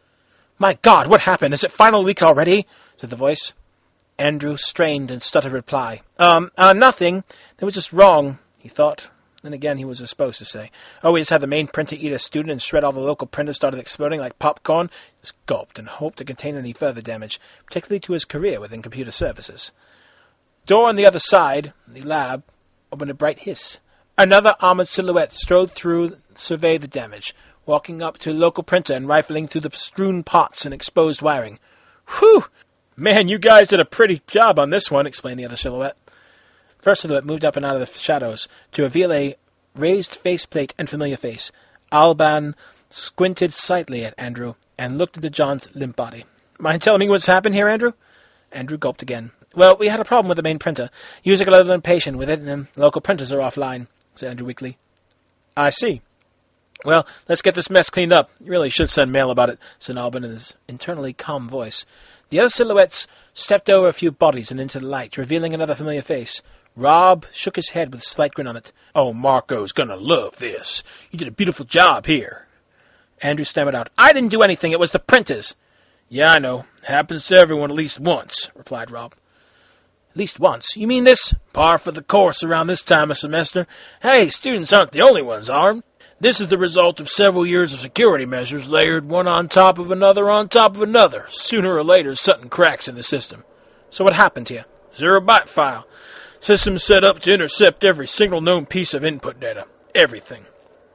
My God, what happened? Is it final week already? Said the voice. Andrew strained and stuttered reply. Nothing. They were just wrong, he thought. Then again, he was supposed to say. Oh, we just had the main printer eat a student and shred all the local printers started exploding like popcorn. He just gulped and hoped to contain any further damage, particularly to his career within computer services. Door on the other side, the lab, opened a bright hiss. Another armored silhouette strode through, surveyed the damage, walking up to a local printer and rifling through the strewn parts and exposed wiring. Whew! Man, you guys did a pretty job on this one, explained the other silhouette. First silhouette moved up and out of the shadows to reveal a raised faceplate and familiar face. Alban squinted slightly at Andrew and looked into John's limp body. Mind telling me what's happened here, Andrew? Andrew gulped again. Well, we had a problem with the main printer. Users got a little impatient with it, and local printers are offline, said Andrew weakly. I see. Well, let's get this mess cleaned up. You really should send mail about it, said Alban in his internally calm voice. The other silhouettes stepped over a few bodies and into the light, revealing another familiar face. Rob shook his head with a slight grin on it. Oh, Marco's gonna love this. You did a beautiful job here. Andrew stammered out. I didn't do anything. It was the printers. Yeah, I know. Happens to everyone at least once, replied Rob. At least once? You mean this? Par for the course around this time of semester. Hey, students aren't the only ones armed. This is the result of several years of security measures layered one on top of another on top of another. Sooner or later, something cracks in the system. So what happened to you? 0-byte file. System set up to intercept every single known piece of input data. Everything.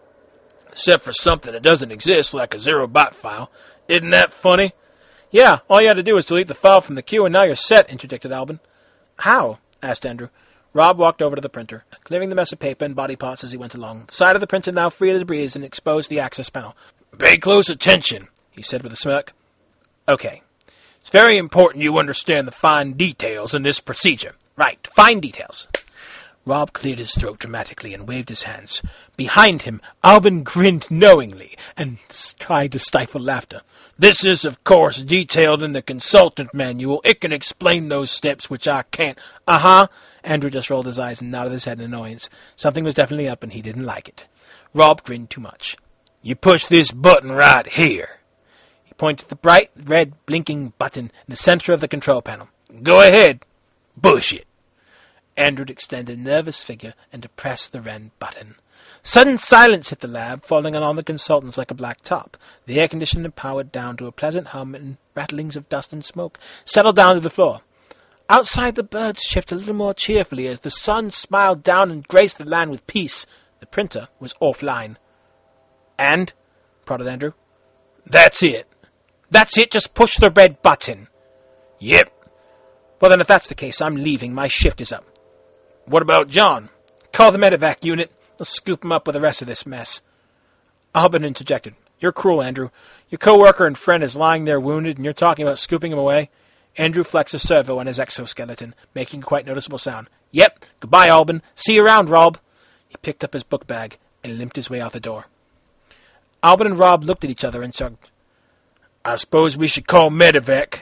Except for something that doesn't exist, like a 0-byte file. Isn't that funny? Yeah, all you had to do was delete the file from the queue and now you're set, interjected Alban. How? Asked Andrew. Rob walked over to the printer, clearing the mess of paper and body parts as he went along. The side of the printer now free of debris and exposed the access panel. Pay close attention, he said with a smirk. Okay. It's very important you understand the fine details in this procedure. Right, fine details. Rob cleared his throat dramatically and waved his hands. Behind him, Alban grinned knowingly and tried to stifle laughter. This is, of course, detailed in the consultant manual. It can explain those steps which I can't. Uh-huh. Andrew just rolled his eyes and nodded his head in annoyance. Something was definitely up and he didn't like it. Rob grinned too much. You push this button right here. He pointed to the bright red blinking button in the center of the control panel. Go ahead. Push it. Andrew extended a nervous figure and depressed the red button. Sudden silence hit the lab, falling on the consultants like a black top. The air conditioner, powered down to a pleasant hum and rattlings of dust and smoke, settled down to the floor. Outside the birds chirped a little more cheerfully as the sun smiled down and graced the land with peace. The printer was offline. And? prodded Andrew. That's it. That's it, just push the red button. Yep. Well then, if that's the case, I'm leaving. My shift is up. What about John? Call the medevac unit. They'll scoop him up with the rest of this mess. Alban interjected. You're cruel, Andrew. Your co-worker and friend is lying there wounded, and you're talking about scooping him away? Andrew flexed a servo on his exoskeleton, making a quite noticeable sound. Yep. Goodbye, Alban. See you around, Rob. He picked up his book bag and limped his way out the door. Alban and Rob looked at each other and shrugged. I suppose we should call medevac.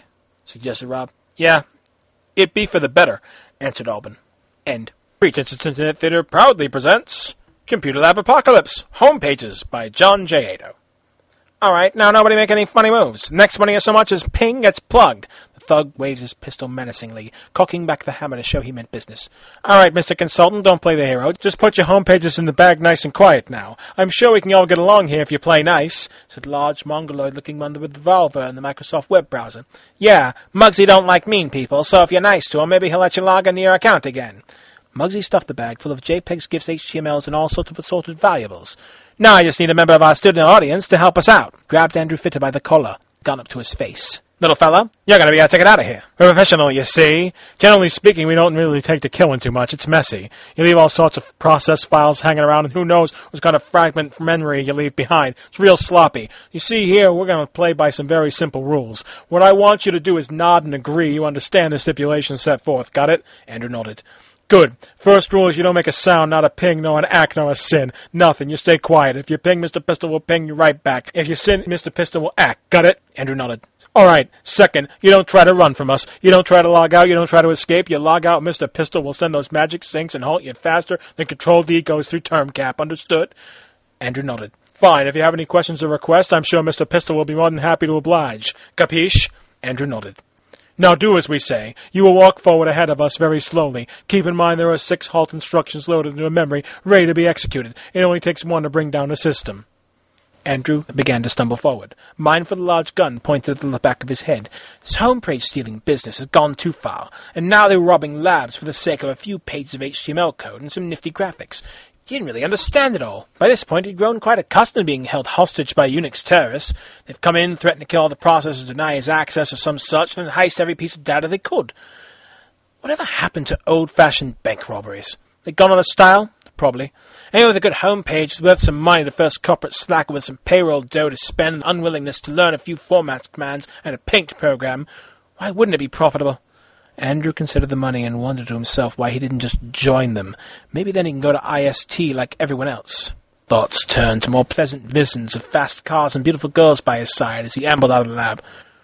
suggested Rob. Yeah, it'd be for the better, answered Alban. End. Pretense Internet Theater proudly presents Computer Lab Apocalypse, Homepages by John J. Ado. Alright, now nobody make any funny moves. Next one you so much as ping gets plugged. The thug waves his pistol menacingly, cocking back the hammer to show he meant business. Alright, Mr. Consultant, don't play the hero. Just put your homepages in the bag nice and quiet now. I'm sure we can all get along here if you play nice, said the large mongoloid looking under the revolver in the Microsoft web browser. Yeah, Muggsy don't like mean people, so if you're nice to him, maybe he'll let you log into your account again. Muggsy stuffed the bag full of JPEGs, GIFs, HTMLs, and all sorts of assorted valuables. Now I just need a member of our student audience to help us out. Grabbed Andrew Fitter by the collar, gun up to his face. Little fella, you're gonna be our ticket out of here. We're professional, you see. Generally speaking, we don't really take to killing too much. It's messy. You leave all sorts of process files hanging around, and who knows what kind of fragment memory you leave behind. It's real sloppy. You see here, we're gonna play by some very simple rules. What I want you to do is nod and agree you understand the stipulations set forth. Got it? Andrew nodded. Good. First rule is you don't make a sound, not a ping, nor an act, nor a sin. Nothing. You stay quiet. If you ping, Mr. Pistol will ping you right back. If you sin, Mr. Pistol will act. Got it? Andrew nodded. All right. Second, you don't try to run from us. You don't try to log out. You don't try to escape. You log out, Mr. Pistol will send those magic sinks and halt you faster than Control-D goes through term cap. Understood? Andrew nodded. Fine. If you have any questions or requests, I'm sure Mr. Pistol will be more than happy to oblige. Capiche? Andrew nodded. Now do as we say. You will walk forward ahead of us very slowly. Keep in mind there are 6 halt instructions loaded into memory, ready to be executed. It only takes one to bring down the system. Andrew began to stumble forward. Mindful of the large gun pointed at the back of his head. His homepage stealing business had gone too far, and now they were robbing labs for the sake of a few pages of HTML code and some nifty graphics. He didn't really understand it all. By this point, he'd grown quite accustomed to being held hostage by Unix terrorists. They'd come in, threaten to kill all the processors, deny his access or some such, and heist every piece of data they could. Whatever happened to old-fashioned bank robberies? They'd gone out of style? Probably. Anyone with a good homepage is worth some money to first corporate slacker with some payroll dough to spend and unwillingness to learn a few format commands and a paint program. Why wouldn't it be profitable? Andrew considered the money and wondered to himself why he didn't just join them. Maybe then he can go to IST like everyone else. Thoughts turned to more pleasant visions of fast cars and beautiful girls by his side as he ambled out of the lab.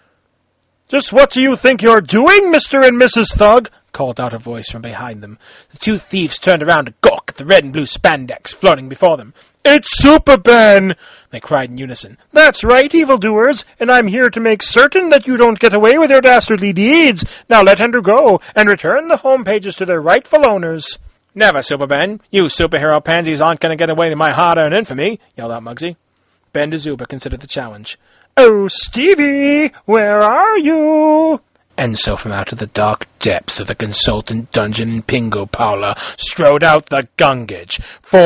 "Just what do you think you're doing, Mr. and Mrs. Thug?" called out a voice from behind them. The two thieves turned around to gawk at the red and blue spandex floating before them. "It's Super Ben!" they cried in unison. "That's right, evildoers, and I'm here to make certain that you don't get away with your dastardly deeds. Now let Andrew go, and return the home pages to their rightful owners." "Never, Super Ben. You superhero pansies aren't going to get away with my hard-earned infamy," yelled out Muggsy. Ben DeZuba considered the challenge. "Oh, Stevie, where are you?" And so from out of the dark depths of the consultant dungeon in Pingo Paula strode out the Gungage,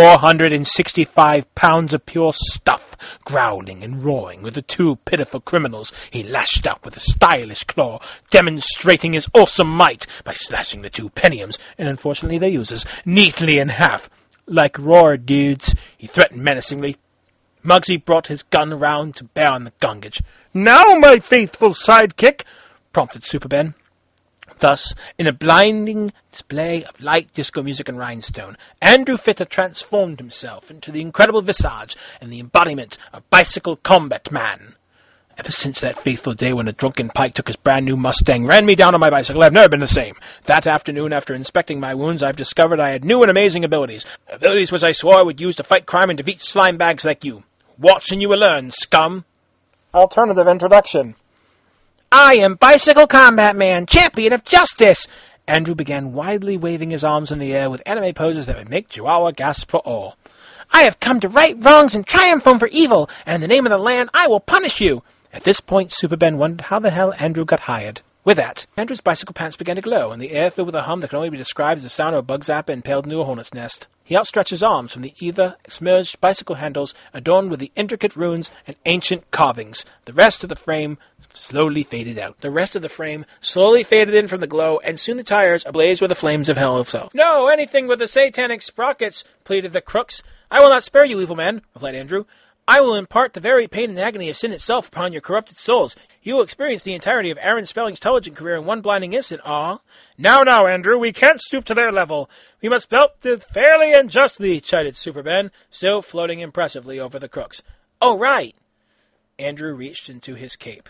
465 pounds of pure stuff, growling and roaring with the two pitiful criminals. He lashed out with a stylish claw, demonstrating his awesome might by slashing the two pentiums, and unfortunately their users, neatly in half. "Like roar, dudes," he threatened menacingly. Muggsy brought his gun round to bear on the Gungage. "Now, my faithful sidekick," prompted Super Ben. Thus, in a blinding display of light, disco music, and rhinestone, Andrew Fitter transformed himself into the incredible visage and the embodiment of Bicycle Combat Man. Ever since that fateful day when a drunken Pike took his brand-new Mustang, ran me down on my bicycle, I've never been the same. That afternoon, after inspecting my wounds, I've discovered I had new and amazing abilities. Abilities which I swore I would use to fight crime and defeat slime bags like you. Watch and you will learn, scum. Alternative introduction. "I am Bicycle Combat Man, champion of justice!" Andrew began widely waving his arms in the air with anime poses that would make Chihuahua gasp for awe. "I have come to right wrongs and triumph over evil, and in the name of the land, I will punish you!" At this point, Super Ben wondered how the hell Andrew got hired. With that, Andrew's bicycle pants began to glow, and the air filled with a hum that could only be described as the sound of a bug zapper impaled into a hornet's nest. He outstretched his arms from the ether-submerged bicycle handles adorned with the intricate runes and ancient carvings. The rest of the frame slowly faded out. The rest of the frame slowly faded in from the glow, and soon the tires ablaze with the flames of hell itself. "No, anything with the satanic sprockets," pleaded the crooks. "I will not spare you, evil man," replied Andrew. "I will impart the very pain and agony of sin itself upon your corrupted souls. You will experience the entirety of Aaron Spelling's intelligent career in one blinding instant, Now, Andrew, we can't stoop to their level. We must belt it fairly and justly," chided Super Ben, still floating impressively over the crooks. "Oh, right." Andrew reached into his cape.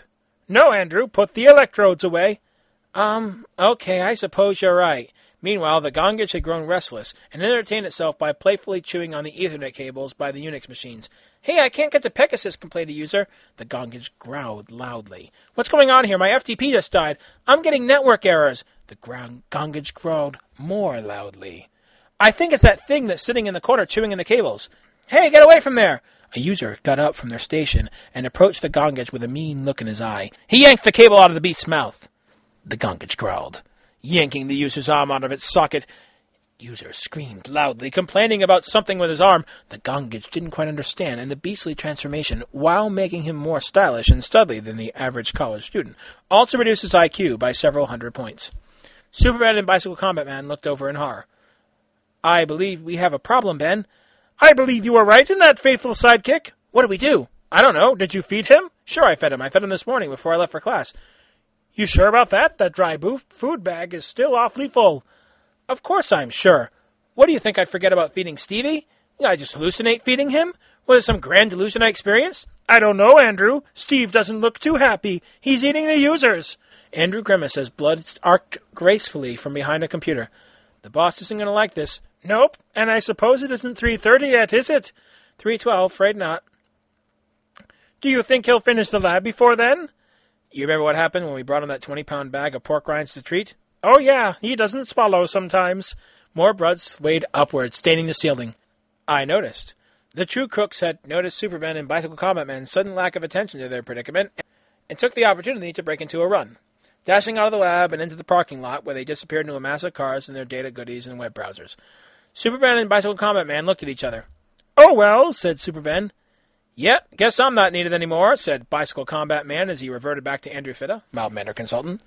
No, Andrew, put the electrodes away. Okay, I suppose you're right. Meanwhile, the Gongage had grown restless, and entertained itself by playfully chewing on the Ethernet cables by the Unix machines. Hey, I can't get to Pegasus, complained a user. The Gongage growled loudly. What's going on here? My FTP just died. I'm getting network errors. The Gongage growled more loudly. I think it's that thing that's sitting in the corner chewing in the cables. Hey, get away from there! A user got up from their station and approached the Gongage with a mean look in his eye. He yanked the cable out of the beast's mouth. The Gongage growled, yanking the user's arm out of its socket. User screamed loudly, complaining about something with his arm. The Gongage didn't quite understand, and the beastly transformation, while making him more stylish and studly than the average college student, also reduced his IQ by several hundred points. Superman and Bicycle Combat Man looked over in horror. I believe we have a problem, Ben. I believe you were right in that faithful sidekick. What do we do? I don't know. Did you feed him? Sure, I fed him. I fed him this morning before I left for class. You sure about that? That dry food bag is still awfully full. Of course I'm sure. What do you think I'd forget about feeding Stevie? I just hallucinate feeding him? Was it some grand delusion I experienced? I don't know, Andrew. Steve doesn't look too happy. He's eating the users. Andrew grimaced as blood arced gracefully from behind a computer. The boss isn't going to like this. Nope, and I suppose it isn't 3:30 yet, is it? 3:12, afraid not. Do you think he'll finish the lab before then? You remember what happened when we brought him that 20-pound bag of pork rinds to treat? Oh yeah, he doesn't swallow sometimes. More blood swayed upward, staining the ceiling. I noticed. The true crooks had noticed Superman and Bicycle Combat Man's sudden lack of attention to their predicament, and took the opportunity to break into a run, dashing out of the lab and into the parking lot, where they disappeared into a mass of cars and their data goodies and web browsers. Superman and Bicycle Combat Man looked at each other. Oh well, said Superman. Yep, guess I'm not needed anymore, said Bicycle Combat Man as he reverted back to Andrew Fitta, mild-mannered consultant.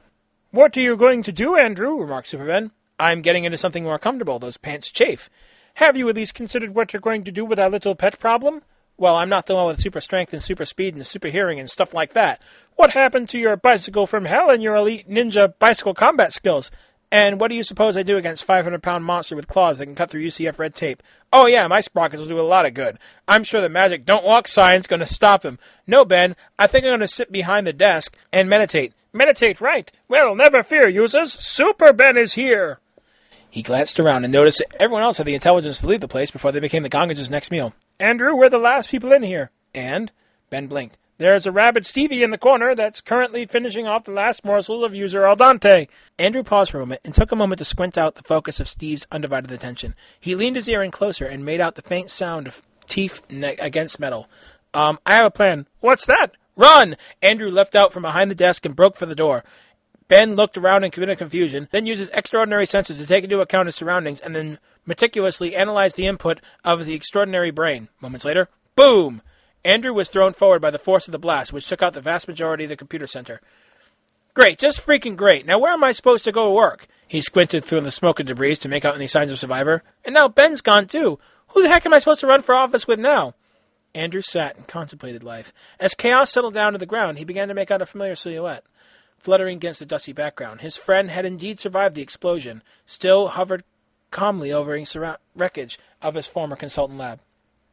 What are you going to do, Andrew? Remarked Superman. I'm getting into something more comfortable. Those pants chafe. Have you at least considered what you're going to do with our little pet problem? Well, I'm not the one with super strength and super speed and super hearing and stuff like that. What happened to your bicycle from hell and your elite ninja bicycle combat skills? And what do you suppose I do against 500-pound monster with claws that can cut through UCF red tape? Oh yeah, my sprockets will do a lot of good. I'm sure the magic don't walk sign's going to stop him. No, Ben, I think I'm going to sit behind the desk and meditate. Meditate, right. Well, never fear, users. Super Ben is here. He glanced around and noticed that everyone else had the intelligence to leave the place before they became the Gongage's next meal. Andrew, we're the last people in here. And? Ben blinked. There's a rabid Stevie in the corner that's currently finishing off the last morsel of user al dente. Andrew paused for a moment and took a moment to squint out the focus of Steve's undivided attention. He leaned his ear in closer and made out the faint sound of teeth against metal. I have a plan. What's that? Run! Andrew leapt out from behind the desk and broke for the door. Ben looked around in confusion, then used his extraordinary senses to take into account his surroundings and then meticulously analyzed the input of the extraordinary brain. Moments later, boom! Andrew was thrown forward by the force of the blast, which took out the vast majority of the computer center. Great, just freaking great. Now where am I supposed to go to work? He squinted through the smoke and debris to make out any signs of survivor. And now Ben's gone too. Who the heck am I supposed to run for office with now? Andrew sat and contemplated life. As chaos settled down to the ground, he began to make out a familiar silhouette, fluttering against the dusty background. His friend had indeed survived the explosion, still hovered calmly over the wreckage of his former consultant lab.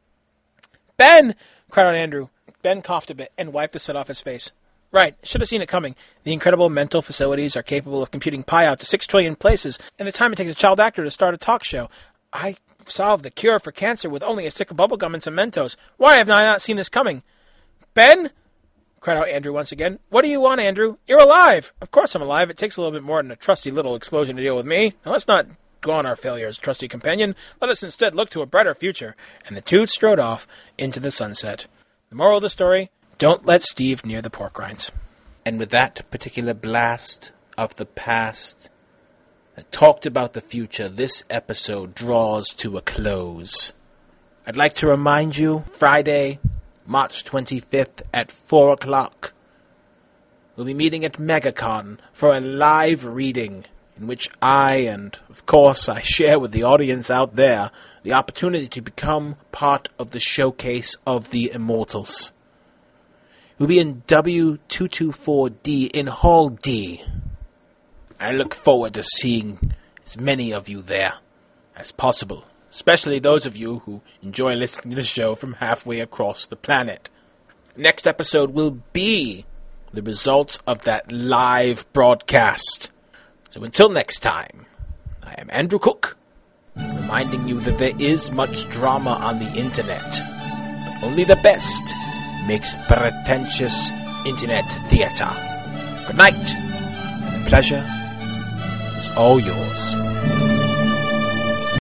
Ben! Cried out Andrew. Ben coughed a bit and wiped the sweat off his face. Right, should have seen it coming. The incredible mental facilities are capable of computing pi out to 6 trillion places, and the time it takes a child actor to start a talk show. I solved the cure for cancer with only a stick of bubblegum and some Mentos. Why have I not seen this coming? Ben? Cried out Andrew once again. What do you want, Andrew? You're alive! Of course I'm alive. It takes a little bit more than a trusty little explosion to deal with me. Now let's not go on our failures, trusty companion. Let us instead look to a brighter future. And the two strode off into the sunset. The moral of the story, don't let Steve near the pork rinds. And with that particular blast of the past that talked about the future, this episode draws to a close. I'd like to remind you, Friday, March 25th at 4 o'clock, we'll be meeting at MegaCon for a live reading in which I, and of course I share with the audience out there, the opportunity to become part of the showcase of the Immortals. We'll be in W224D in Hall D. I look forward to seeing as many of you there as possible, especially those of you who enjoy listening to the show from halfway across the planet. Next episode will be the results of that live broadcast. So until next time, I am Andrew Cook, reminding you that there is much drama on the internet, but only the best makes pretentious internet theater. Good night. The pleasure is all yours.